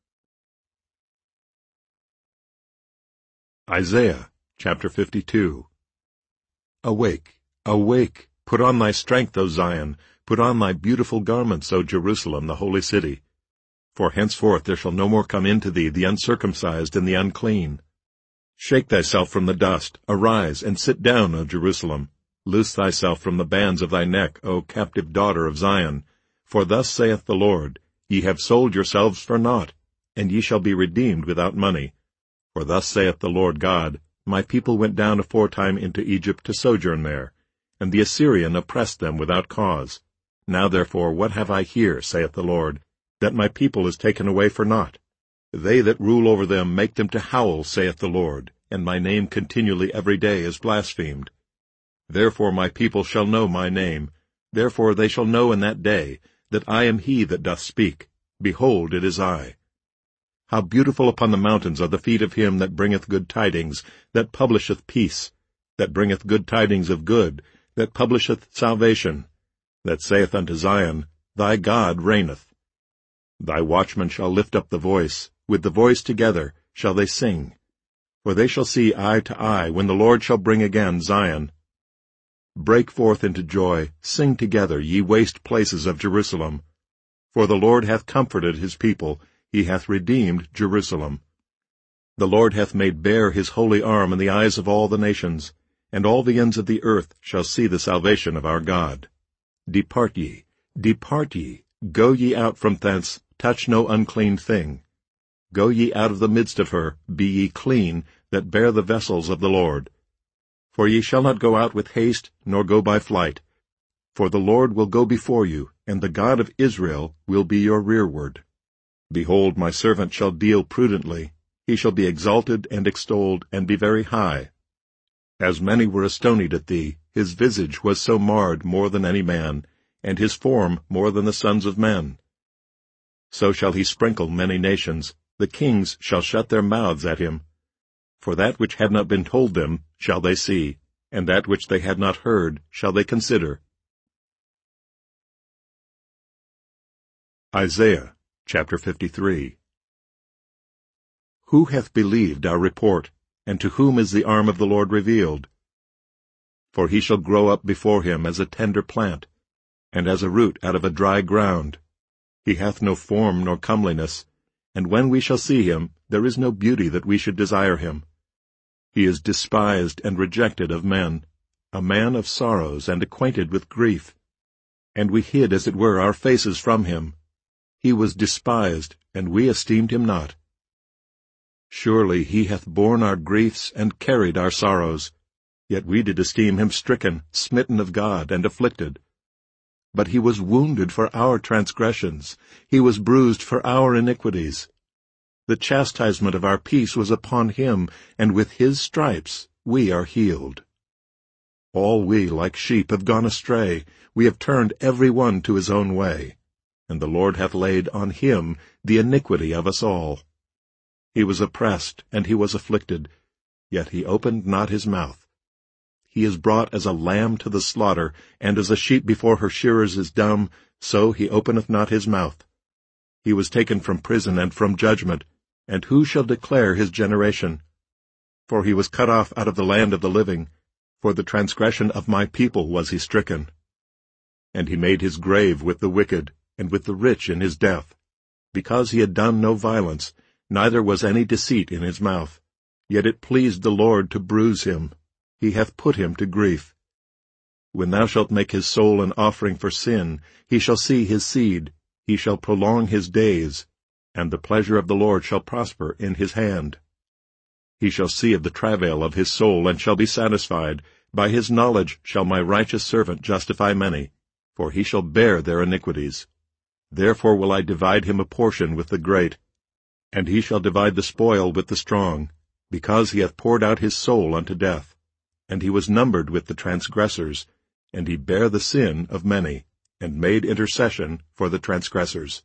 Isaiah chapter 52. Awake, awake, put on thy strength, O Zion, put on thy beautiful garments, O Jerusalem, the holy city. For henceforth there shall no more come into thee the uncircumcised and the unclean. Shake thyself from the dust, arise, and sit down, O Jerusalem. Loose thyself from the bands of thy neck, O captive daughter of Zion. For thus saith the Lord, Ye have sold yourselves for naught, and ye shall be redeemed without money. For thus saith the Lord God, My people went down aforetime into Egypt to sojourn there, and the Assyrian oppressed them without cause. Now therefore what have I here, saith the Lord, that my people is taken away for naught? They that rule over them make them to howl, saith the Lord, and my name continually every day is blasphemed. Therefore my people shall know my name. Therefore they shall know in that day that I am he that doth speak. Behold, it is I. How beautiful upon the mountains are the feet of him that bringeth good tidings, that publisheth peace, that bringeth good tidings of good, that publisheth salvation, that saith unto Zion, Thy God reigneth. Thy watchmen shall lift up the voice, with the voice together shall they sing. For they shall see eye to eye, when the Lord shall bring again Zion. Break forth into joy, sing together, ye waste places of Jerusalem. For the Lord hath comforted his people, he hath redeemed Jerusalem. The Lord hath made bare his holy arm in the eyes of all the nations, and all the ends of the earth shall see the salvation of our God. Depart ye, go ye out from thence, touch no unclean thing. Go ye out of the midst of her, be ye clean, that bear the vessels of the Lord. For ye shall not go out with haste, nor go by flight. For the Lord will go before you, and the God of Israel will be your rearward. Behold, my servant shall deal prudently. He shall be exalted and extolled, and be very high. As many were astonied at thee, his visage was so marred more than any man, and his form more than the sons of men. So shall he sprinkle many nations, the kings shall shut their mouths at him. For that which had not been told them shall they see, and that which they had not heard shall they consider. Isaiah chapter 53. Who hath believed our report, and to whom is the arm of the Lord revealed? For he shall grow up before him as a tender plant, and as a root out of a dry ground. He hath no form nor comeliness, and when we shall see him, there is no beauty that we should desire him. He is despised and rejected of men, a man of sorrows and acquainted with grief. And we hid as it were our faces from him. He was despised, and we esteemed him not. Surely he hath borne our griefs and carried our sorrows. Yet we did esteem him stricken, smitten of God, and afflicted. But he was wounded for our transgressions, he was bruised for our iniquities. The chastisement of our peace was upon him, and with his stripes we are healed. All we, like sheep, have gone astray, we have turned every one to his own way, and the Lord hath laid on him the iniquity of us all. He was oppressed, and he was afflicted, yet he opened not his mouth. He is brought as a lamb to the slaughter, and as a sheep before her shearers is dumb, so he openeth not his mouth. He was taken from prison and from judgment, and who shall declare his generation? For he was cut off out of the land of the living, for the transgression of my people was he stricken. And he made his grave with the wicked, and with the rich in his death, because he had done no violence, neither was any deceit in his mouth. Yet it pleased the Lord to bruise him. He hath put him to grief. When thou shalt make his soul an offering for sin, he shall see his seed, he shall prolong his days, and the pleasure of the Lord shall prosper in his hand. He shall see of the travail of his soul, and shall be satisfied. By his knowledge shall my righteous servant justify many, for he shall bear their iniquities. Therefore will I divide him a portion with the great, and he shall divide the spoil with the strong, because he hath poured out his soul unto death. And he was numbered with the transgressors, and he bare the sin of many, and made intercession for the transgressors.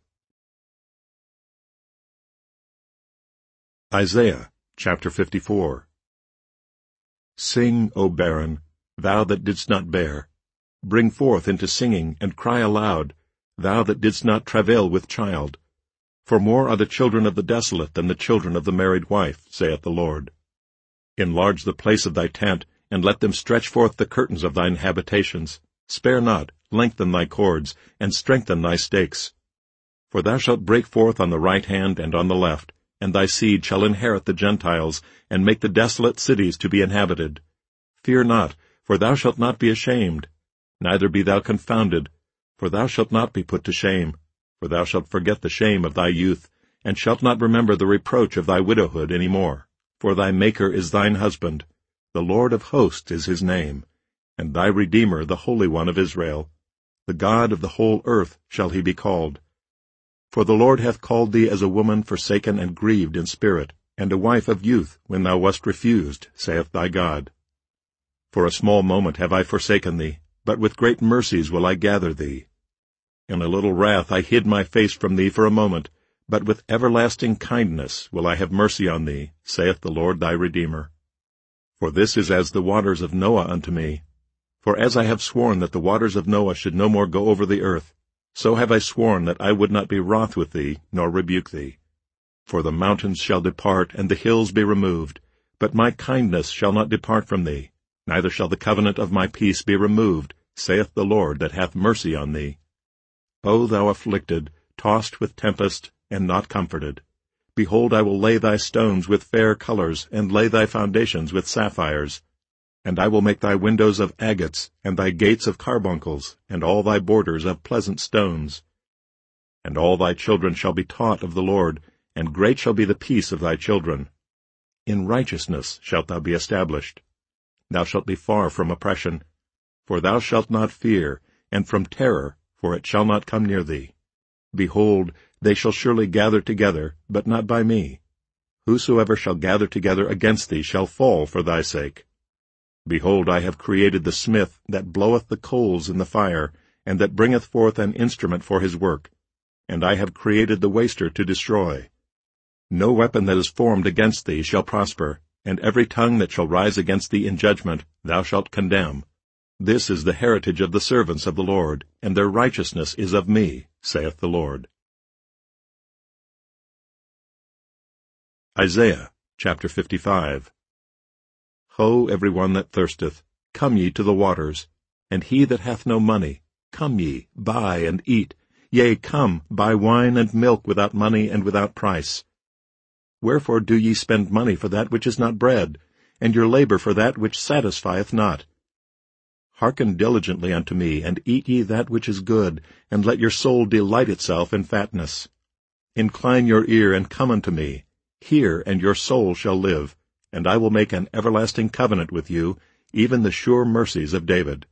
Isaiah chapter 54. Sing, O barren, thou that didst not bear. Bring forth into singing, and cry aloud, thou that didst not travail with child. For more are the children of the desolate than the children of the married wife, saith the Lord. Enlarge the place of thy tent, and let them stretch forth the curtains of thine habitations. Spare not, lengthen thy cords, and strengthen thy stakes. For thou shalt break forth on the right hand and on the left, and thy seed shall inherit the Gentiles, and make the desolate cities to be inhabited. Fear not, for thou shalt not be ashamed, neither be thou confounded, for thou shalt not be put to shame. For thou shalt forget the shame of thy youth, and shalt not remember the reproach of thy widowhood any more. For thy Maker is thine husband, the Lord of hosts is his name, and thy Redeemer the Holy One of Israel. The God of the whole earth shall he be called. For the Lord hath called thee as a woman forsaken and grieved in spirit, and a wife of youth when thou wast refused, saith thy God. For a small moment have I forsaken thee, but with great mercies will I gather thee. In a little wrath I hid my face from thee for a moment, but with everlasting kindness will I have mercy on thee, saith the Lord thy Redeemer. For this is as the waters of Noah unto me. For as I have sworn that the waters of Noah should no more go over the earth, so have I sworn that I would not be wroth with thee, nor rebuke thee. For the mountains shall depart, and the hills be removed, but my kindness shall not depart from thee, neither shall the covenant of my peace be removed, saith the Lord that hath mercy on thee. O thou afflicted, tossed with tempest, and not comforted, behold, I will lay thy stones with fair colors, and lay thy foundations with sapphires. And I will make thy windows of agates, and thy gates of carbuncles, and all thy borders of pleasant stones. And all thy children shall be taught of the Lord, and great shall be the peace of thy children. In righteousness shalt thou be established. Thou shalt be far from oppression, for thou shalt not fear, and from terror, for it shall not come near thee. Behold, they shall surely gather together, but not by me. Whosoever shall gather together against thee shall fall for thy sake. Behold, I have created the smith that bloweth the coals in the fire, and that bringeth forth an instrument for his work. And I have created the waster to destroy. No weapon that is formed against thee shall prosper, and every tongue that shall rise against thee in judgment thou shalt condemn. This is the heritage of the servants of the Lord, and their righteousness is of me, saith the Lord. Isaiah chapter 55. Ho, every one that thirsteth, come ye to the waters, and he that hath no money, come ye, buy and eat. Yea, come, buy wine and milk without money and without price. Wherefore do ye spend money for that which is not bread, and your labor for that which satisfieth not? Hearken diligently unto me, and eat ye that which is good, and let your soul delight itself in fatness. Incline your ear, and come unto me. Hear, and your soul shall live, and I will make an everlasting covenant with you, even the sure mercies of David.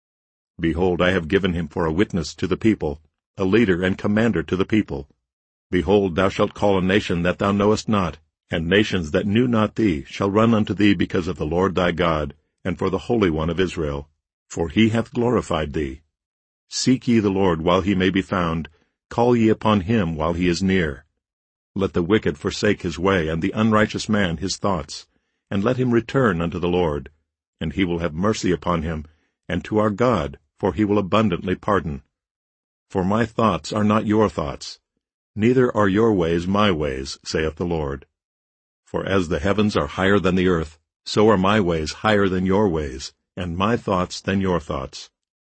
Behold, I have given him for a witness to the people, a leader and commander to the people. Behold, thou shalt call a nation that thou knowest not, and nations that knew not thee shall run unto thee because of the Lord thy God, and for the Holy One of Israel. For he hath glorified thee. Seek ye the Lord while he may be found, call ye upon him while he is near. Let the wicked forsake his way, and the unrighteous man his thoughts, and let him return unto the Lord, and he will have mercy upon him, and to our God, for he will abundantly pardon. For my thoughts are not your thoughts, neither are your ways my ways, saith the Lord. For as the heavens are higher than the earth, so are my ways higher than your ways, and my thoughts than your thoughts.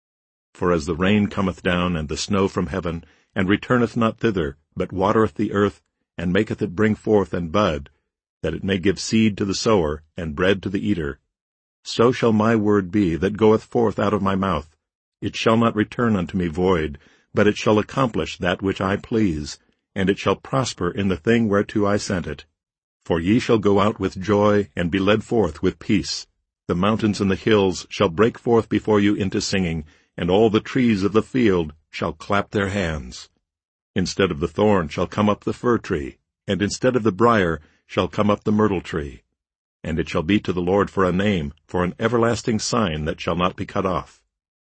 For as the rain cometh down, and the snow from heaven, and returneth not thither, but watereth the earth, and maketh it bring forth and bud, that it may give seed to the sower, and bread to the eater, so shall my word be that goeth forth out of my mouth. It shall not return unto me void, but it shall accomplish that which I please, and it shall prosper in the thing whereto I sent it. For ye shall go out with joy, and be led forth with peace. The mountains and the hills shall break forth before you into singing, and all the trees of the field shall clap their hands. Instead of the thorn shall come up the fir tree, and instead of the brier shall come up the myrtle tree. And it shall be to the Lord for a name, for an everlasting sign that shall not be cut off.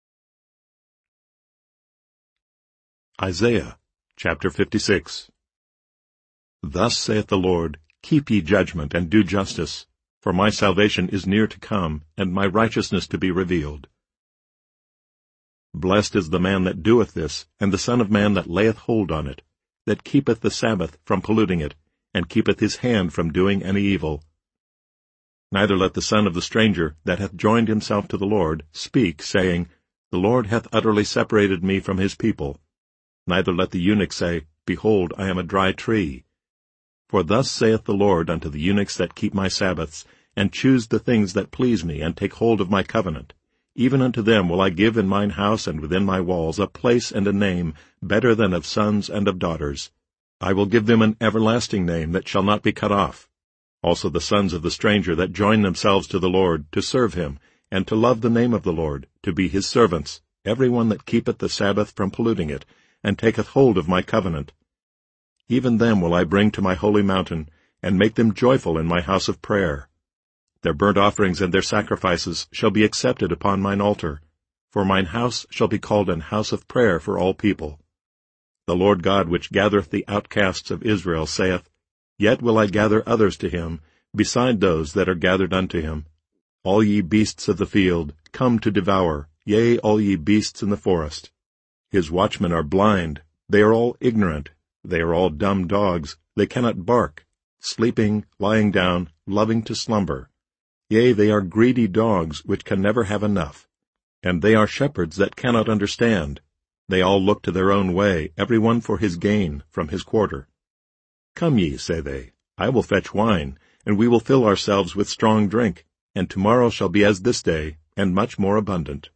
Isaiah chapter 56. Thus saith the Lord, Keep ye judgment, and do justice, for my salvation is near to come, and my righteousness to be revealed. Blessed is the man that doeth this, and the Son of Man that layeth hold on it, that keepeth the Sabbath from polluting it, and keepeth his hand from doing any evil. Neither let the son of the stranger, that hath joined himself to the Lord, speak, saying, The Lord hath utterly separated me from his people. Neither let the eunuch say, Behold, I am a dry tree. For thus saith the Lord unto the eunuchs that keep my Sabbaths, and choose the things that please me, and take hold of my covenant, even unto them will I give in mine house and within my walls a place and a name better than of sons and of daughters. I will give them an everlasting name that shall not be cut off. Also the sons of the stranger that join themselves to the Lord, to serve him, and to love the name of the Lord, to be his servants, every one that keepeth the Sabbath from polluting it, and taketh hold of my covenant. Even them will I bring to my holy mountain, and make them joyful in my house of prayer. Their burnt offerings and their sacrifices shall be accepted upon mine altar, for mine house shall be called an house of prayer for all people. The Lord God which gathereth the outcasts of Israel saith, Yet will I gather others to him, beside those that are gathered unto him. All ye beasts of the field, come to devour, yea, all ye beasts in the forest. His watchmen are blind, they are all ignorant, they are all dumb dogs, they cannot bark, sleeping, lying down, loving to slumber. Yea, they are greedy dogs, which can never have enough. And they are shepherds that cannot understand. They all look to their own way, every one for his gain, from his quarter. Come ye, say they, I will fetch wine, and we will fill ourselves with strong drink, and tomorrow shall be as this day, and much more abundant.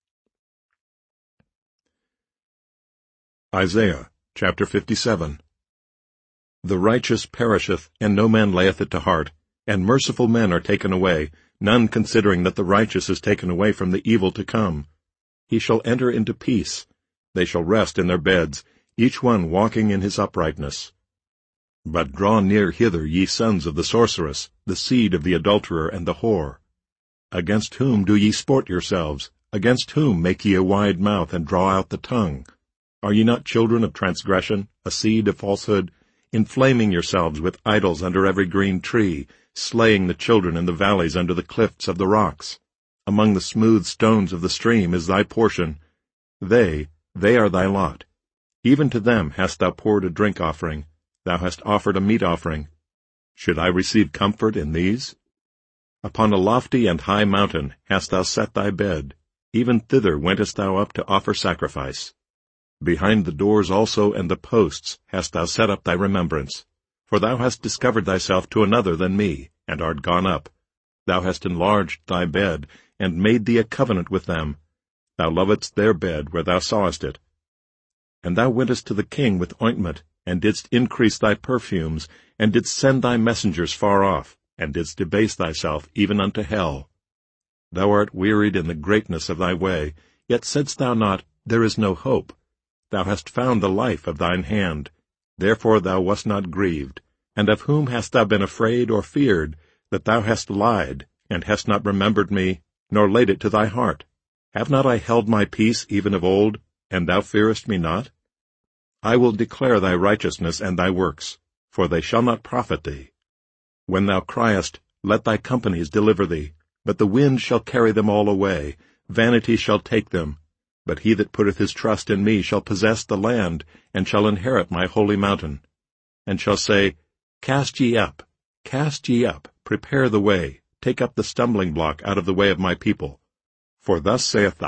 Isaiah chapter 57. The righteous perisheth, and no man layeth it to heart, and merciful men are taken away, none considering that the righteous is taken away from the evil to come. He shall enter into peace. They shall rest in their beds, each one walking in his uprightness. But draw near hither, ye sons of the sorceress, the seed of the adulterer and the whore. Against whom do ye sport yourselves? Against whom make ye a wide mouth, and draw out the tongue? Are ye not children of transgression, a seed of falsehood, inflaming yourselves with idols under every green tree, slaying the children in the valleys under the cliffs of the rocks? Among the smooth stones of the stream is thy portion. They are thy lot. Even to them hast thou poured a drink offering. Thou hast offered a meat offering. Should I receive comfort in these? Upon a lofty and high mountain hast thou set thy bed. Even thither wentest thou up to offer sacrifice. Behind the doors also and the posts hast thou set up thy remembrance. For thou hast discovered thyself to another than me, and art gone up. Thou hast enlarged thy bed, and made thee a covenant with them. Thou lovedst their bed where thou sawest it. And thou wentest to the king with ointment, and didst increase thy perfumes, and didst send thy messengers far off, and didst debase thyself even unto hell. Thou art wearied in the greatness of thy way, yet saidst thou not, There is no hope. Thou hast found the life of thine hand. Therefore thou wast not grieved. And of whom hast thou been afraid or feared, that thou hast lied, and hast not remembered me, nor laid it to thy heart? Have not I held my peace even of old, and thou fearest me not? I will declare thy righteousness and thy works, for they shall not profit thee. When thou criest, let thy companies deliver thee, but the wind shall carry them all away, vanity shall take them. But he that putteth his trust in me shall possess the land, and shall inherit my holy mountain. And shall say, cast ye up, prepare the way, take up the stumbling block out of the way of my people. For thus saith